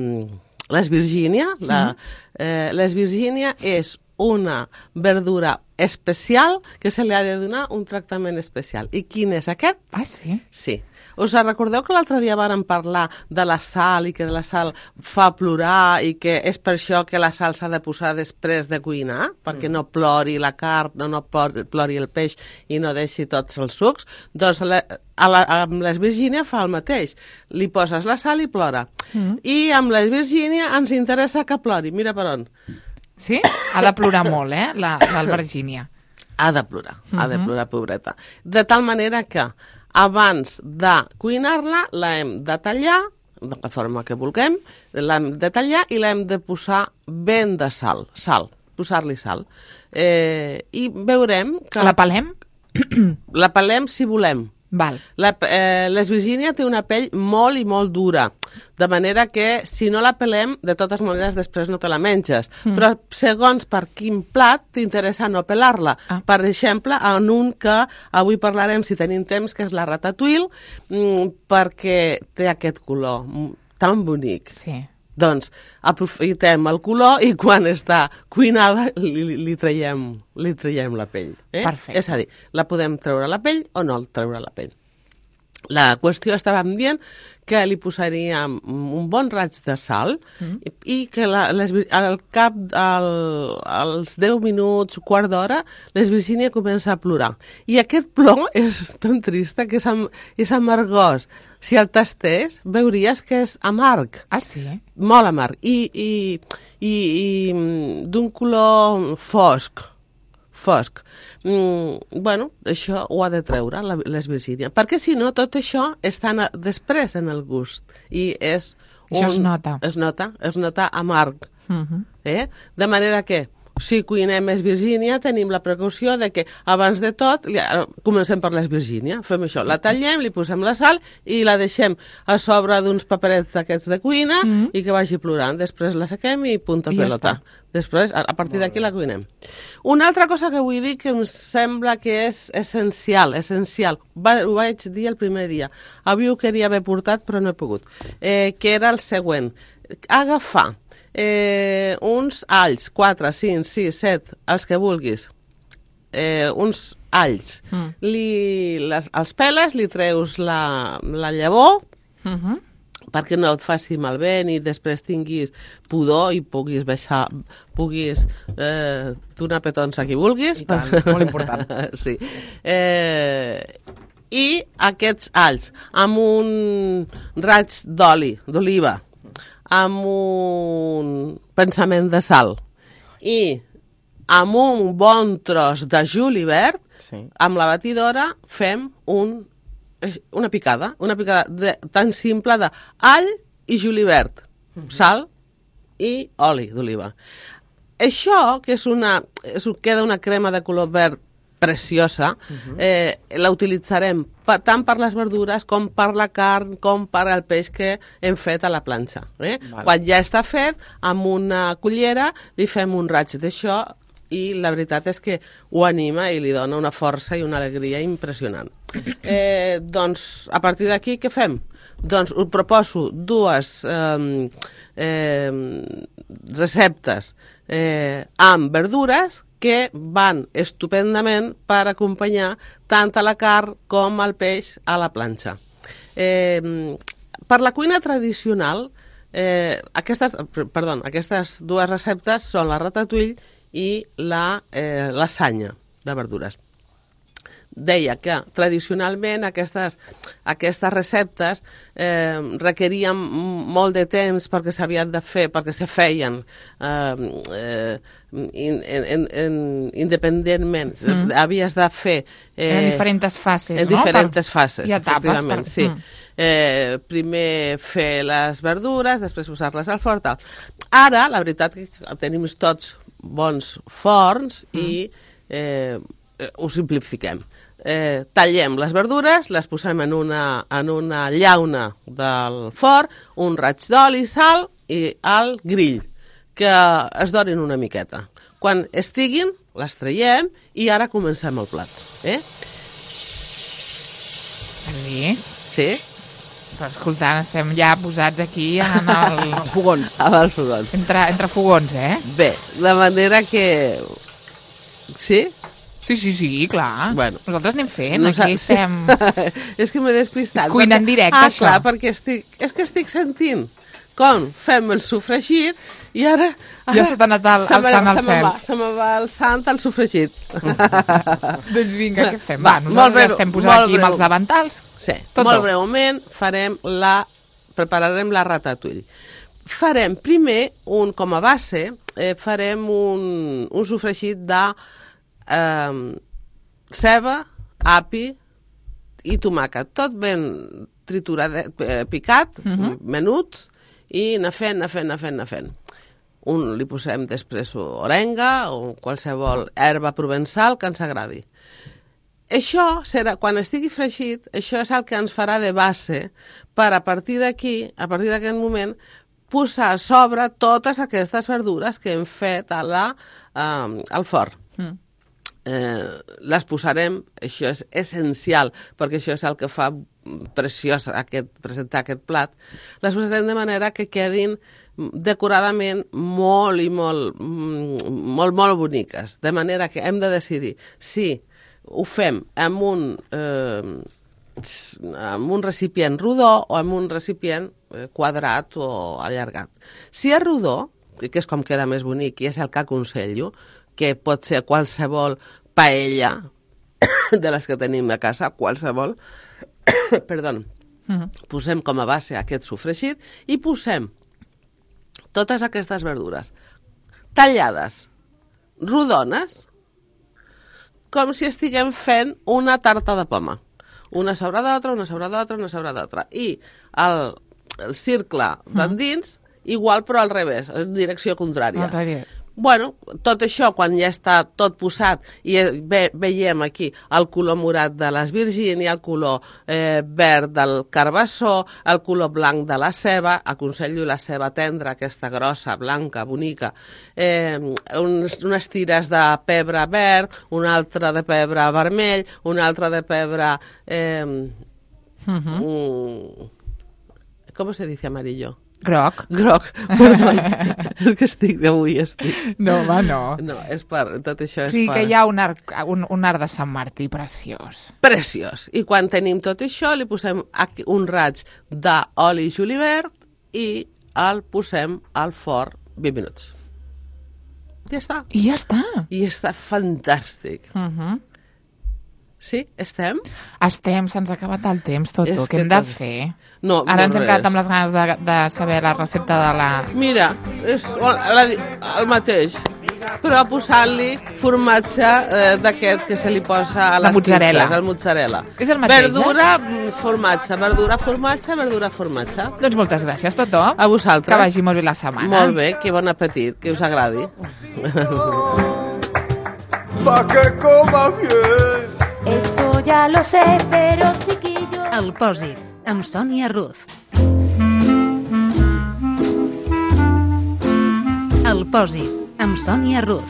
les Virgínia, la, eh, les Virgínia és una verdura especial que se li ha de donar un tractament especial. I quin és aquest? Ah, sí? Sí. Us recordeu que l'altre dia vàrem parlar de la sal i que la sal fa plorar i que és per això que la sal s'ha de posar després de cuinar, perquè no plori la carn, no, no plori, plori el peix i no deixi tots els sucs? Doncs la, a la, amb les Virgínia fa el mateix. Li poses la sal i plora. Mm. I amb les Virgínia ens interessa que plori. Mira per on. Sí? Ha de plorar molt, eh, la, la Virgínia. Ha de plorar, ha de plorar, pobreta. De tal manera que abans de cuinar-la l'hem de tallar, de la forma que vulguem, l'hem de tallar i l'hem de posar ben de sal, sal, posar-li sal. Eh, I veurem que... La pelem? La pelem si volem. Val. La, eh, les Virgínia té una pell molt i molt dura, de manera que si no la pelem, de totes maneres després no te la menges. Mm. Però segons per quin plat t'interessa no pelar-la. Ah. Per exemple, en un que avui parlarem, si tenim temps, que és la ratatouille, mm, perquè té aquest color tan bonic. Sí. Doncs aprofitem el color i quan està cuinada li, li, traiem, li traiem la pell. Eh? Perfecte. És a dir, la podem treure la pell o no treure la pell. La qüestió, estàvem dient que li posaríem un bon raig de sal mm. i, i que la, les, al cap, al, als deu minuts, quart d'hora, les Virgínia comença a plorar. I aquest plor és tan trista que és, am, és amargós. Si el tastés, veuries que és amarg. Ah, sí? Molt amarg. I, i, i, i d'un color fosc. Fosc. Mm, bueno, això ho ha de treure la, les Virgínia. Perquè si no, tot això està a, després en el gust. I és... Un, això es nota. Es nota, es nota amarg. Uh-huh. eh? De manera que... Si cuinem més Virgínia, tenim la precaució de que, abans de tot, ja, comencem per les Virgínia. Fem això, la tallem, li posem la sal i la deixem a sobre d'uns paperets d'aquests de cuina mm -hmm. i que vagi plorant. Després la sequem i punta I pelota. Ja Després, a, a partir d'aquí la cuinem. Una altra cosa que vull dir que em sembla que és essencial, essencial. Va, ho vaig dir el primer dia. Avui ho queria haver portat, però no he pogut. Eh, que era el següent. Agafar Eh, uns alls, quatre, cinc, sis, set, els que vulguis, eh, uns alls, mm. li, les, els peles, li treus la, la llavor, uh -huh. perquè no et faci malbé ni després tinguis pudor i puguis baixar, puguis eh, donar petons a qui vulguis. I tant, molt important. Sí. Eh, I aquests alls, amb un raig d'oli, d'oliva, amb un pensament de sal i amb un bon tros de julivert, sí. Amb la batidora fem un, una picada, una picada de, tan simple de all i julivert, mm-hmm. sal i oli d'oliva. Això, que és una, és, queda una crema de color verd preciosa, uh-huh. eh, la utilitzarem per, tant per les verdures com per la carn, com per el peix que hem fet a la planxa. Eh? Vale. Quan ja està fet, amb una cullera li fem un raig d'això i la veritat és que ho anima i li dona una força i una alegria impressionant. Eh, doncs, a partir d'aquí, què fem? Doncs us proposo dues eh, eh, receptes eh, amb verdures que van estupendament per acompanyar tant a la carn com al peix a la planxa. Eh, per la cuina tradicional, eh, aquestes, perdó, aquestes dues receptes són la ratatouille i la eh, lasanya de verdures. Deia que tradicionalment aquestes, aquestes receptes eh, requerien molt de temps perquè s'havien de fer, perquè se feien eh, eh, in, in, in, independentment. Mm. Havies de fer... Eh, en diferents fases, en no? diferents fases, i etapes, efectivament, per... sí. Mm. Eh, primer fer les verdures, després posar-les al forn, tal. Ara, la veritat, que tenim tots bons forns mm. i eh, ho simplifiquem. Eh, tallem les verdures, les posem en una, en una llauna del forn, un raig d'oli, sal i al grill, que es dorin una miqueta. Quan estiguin, les traiem i ara comencem el plat. Eh? Has vist? Sí. Però escoltant, estem ja posats aquí en el... els fogons. Amb els fogons. Entre, entre fogons, eh? Bé, de manera que... Sí? Sí, sí, sí, clar. Bueno, Nosaltres anem fent, no aquí sí. estem... És que m'he despistat. Es cuina en directe, ah, això. Ah, clar, perquè estic, és que estic sentint com fem el sofregit i ara... ara Ja se t'ha anat el, el sant al cel. Va, se me va el sant al sofregit. Doncs vinga, què fem? Va, Va, nosaltres breu, ja estem posant aquí breu. amb els davantals. Sí, Tot molt tot. breument farem la... prepararem la ratatouille. Farem primer, un, com a base, eh, farem un, un sofregit de eh, ceba, api i tomàquet. Tot ben triturat, eh, picat, Mhm. menut, i anar fent, anar fent, anar fent, anar fent. Un li posem després orenga o qualsevol herba provençal que ens agradi. Això serà, quan estigui fregit, això és el que ens farà de base per a partir d'aquí, a partir d'aquest moment, posar a sobre totes aquestes verdures que hem fet a la, eh, al forn. Mm. Eh, les posarem, això és essencial, perquè això és el que fa preciós aquest, presentar aquest plat, les posarem de manera que quedin decoradament molt i molt, molt, molt boniques, de manera que hem de decidir si ho fem amb un, eh, amb un recipient rodó o amb un recipient eh, quadrat o allargat. Si és rodó, que és com queda més bonic i és el que aconsello, que pot ser qualsevol paella de les que tenim a casa, qualsevol, perdó, Mhm. posem com a base aquest sofregit i posem totes aquestes verdures tallades, rodones, com si estiguem fent una tarta de poma. Una sobre d'altra, una sobre d'altra, una sobre d'altra. I el, el cercle d'endins, igual però al revés, en direcció contrària. Altra idea. Bueno, tot això, quan ja està tot posat i ve, veiem aquí el color morat de les Virgínia, el color eh, verd del carbassó, el color blanc de la ceba, aconsello la ceba tendra, aquesta grossa, blanca, bonica, eh, uns, unes tires de pebre verd, una altra de pebre vermell, una altra de pebre... Eh, Mhm. mm, ¿Cómo se dice amarillo? Groc. Groc, perdó. És que estic d'avui, estic. No, home, no. No, és per... Tot això és O sigui per... que hi ha un arc, un, un arc de Sant Martí preciós. Preciós. I quan tenim tot això, li posem aquí un raig d'oli julivert i el posem al forn vint minuts. Ja està. I ja està. I està fantàstic. Uh -huh. Sí? Estem? Estem, se'ns ha acabat el temps, tot. És Què que hem de tot- fer? No, Ara no ens hem res. quedat amb les ganes de, de saber la recepta de la... Mira, és la, el mateix, però posant-li formatge eh, d'aquest que se li posa a La les mozzarella. pizzas, el mozzarella. És el mateix, Verdura, eh? formatge, verdura, formatge, verdura, formatge. Doncs moltes gràcies, Totó. A vosaltres. Que vagi molt bé la setmana. Molt bé, que bon apetit, que us agradi. Pa' que coma bien. Eso ya lo sé, pero chiquillo... El Pòsit, amb Sònia Ruz. El Pòsit, amb Sònia Ruz.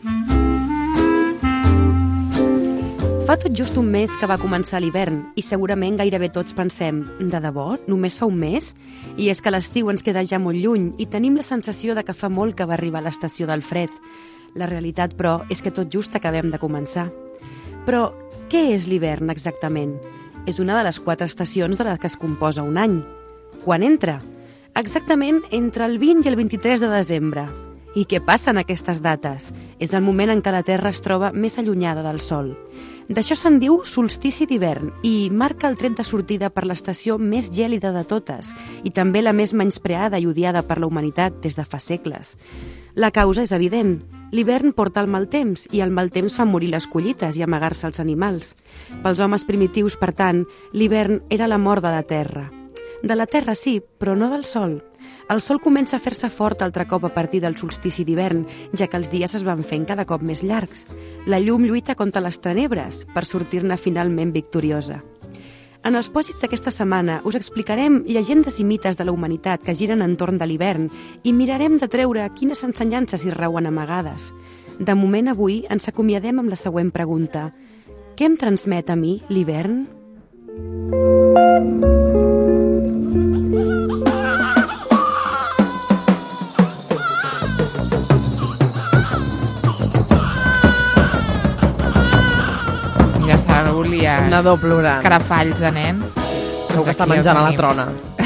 Fa tot just un mes que va començar l'hivern i segurament gairebé tots pensem, de debò, només fa un mes? I és que l'estiu ens queda ja molt lluny i tenim la sensació de que fa molt que va arribar l'estació del fred. La realitat, però, és que tot just acabem de començar. Però què és l'hivern exactament? És una de les quatre estacions de les que es composa un any. Quan entra? Exactament entre el vint i el vint-i-tres de desembre. I què passa en aquestes dates? És el moment en què la Terra es troba més allunyada del Sol. D'això se'n diu solstici d'hivern i marca el tret de sortida per l'estació més gèlida de totes i també la més menyspreada i odiada per la humanitat des de fa segles. La causa és evident. L'hivern porta el mal temps i el mal temps fa morir les collites i amagar-se els animals. Pels homes primitius, per tant, l'hivern era la mort de la terra. De la terra sí, però no del sol. El sol comença a fer-se fort altre cop a partir del solstici d'hivern, ja que els dies es van fent cada cop més llargs. La llum lluita contra les tenebres per sortir-ne finalment victoriosa. En els pòsits d'aquesta setmana us explicarem llegendes i mites de la humanitat que giren entorn de l'hivern i mirarem de treure quines ensenyances hi rauen amagades. De moment, avui ens acomiadem amb la següent pregunta. Què em transmet a mi l'hivern? nadó plorant. Escarafalls de nens. Segur que està menjant a la trona.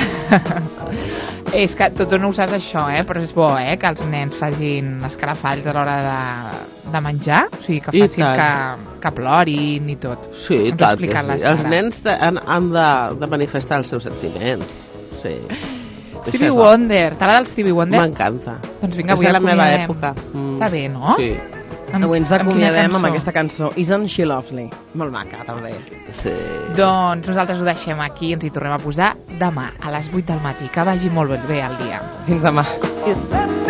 És que tot no ho saps això, eh? Però és bo, eh? Que els nens facin escarafalls a l'hora de, de menjar. O sigui, que facin que, que plorin i tot. Sí, Ens tant. ha explicat la Els Sara. nens de, han, han de, de manifestar els seus sentiments. Sí. Stevie Wonder. T'agrada el Stevie Wonder? M'encanta. Doncs vinga, És avui de la meva acomiadem. època. Mm. Està bé, no? Sí. Amb- Avui ens amb quina acomiadem cançó? amb aquesta cançó. Isn't she lovely? Molt maca, també. Sí. Doncs nosaltres ho deixem aquí i ens hi tornem a posar demà a les vuit del matí. Que vagi molt bé el dia. Fins demà. It's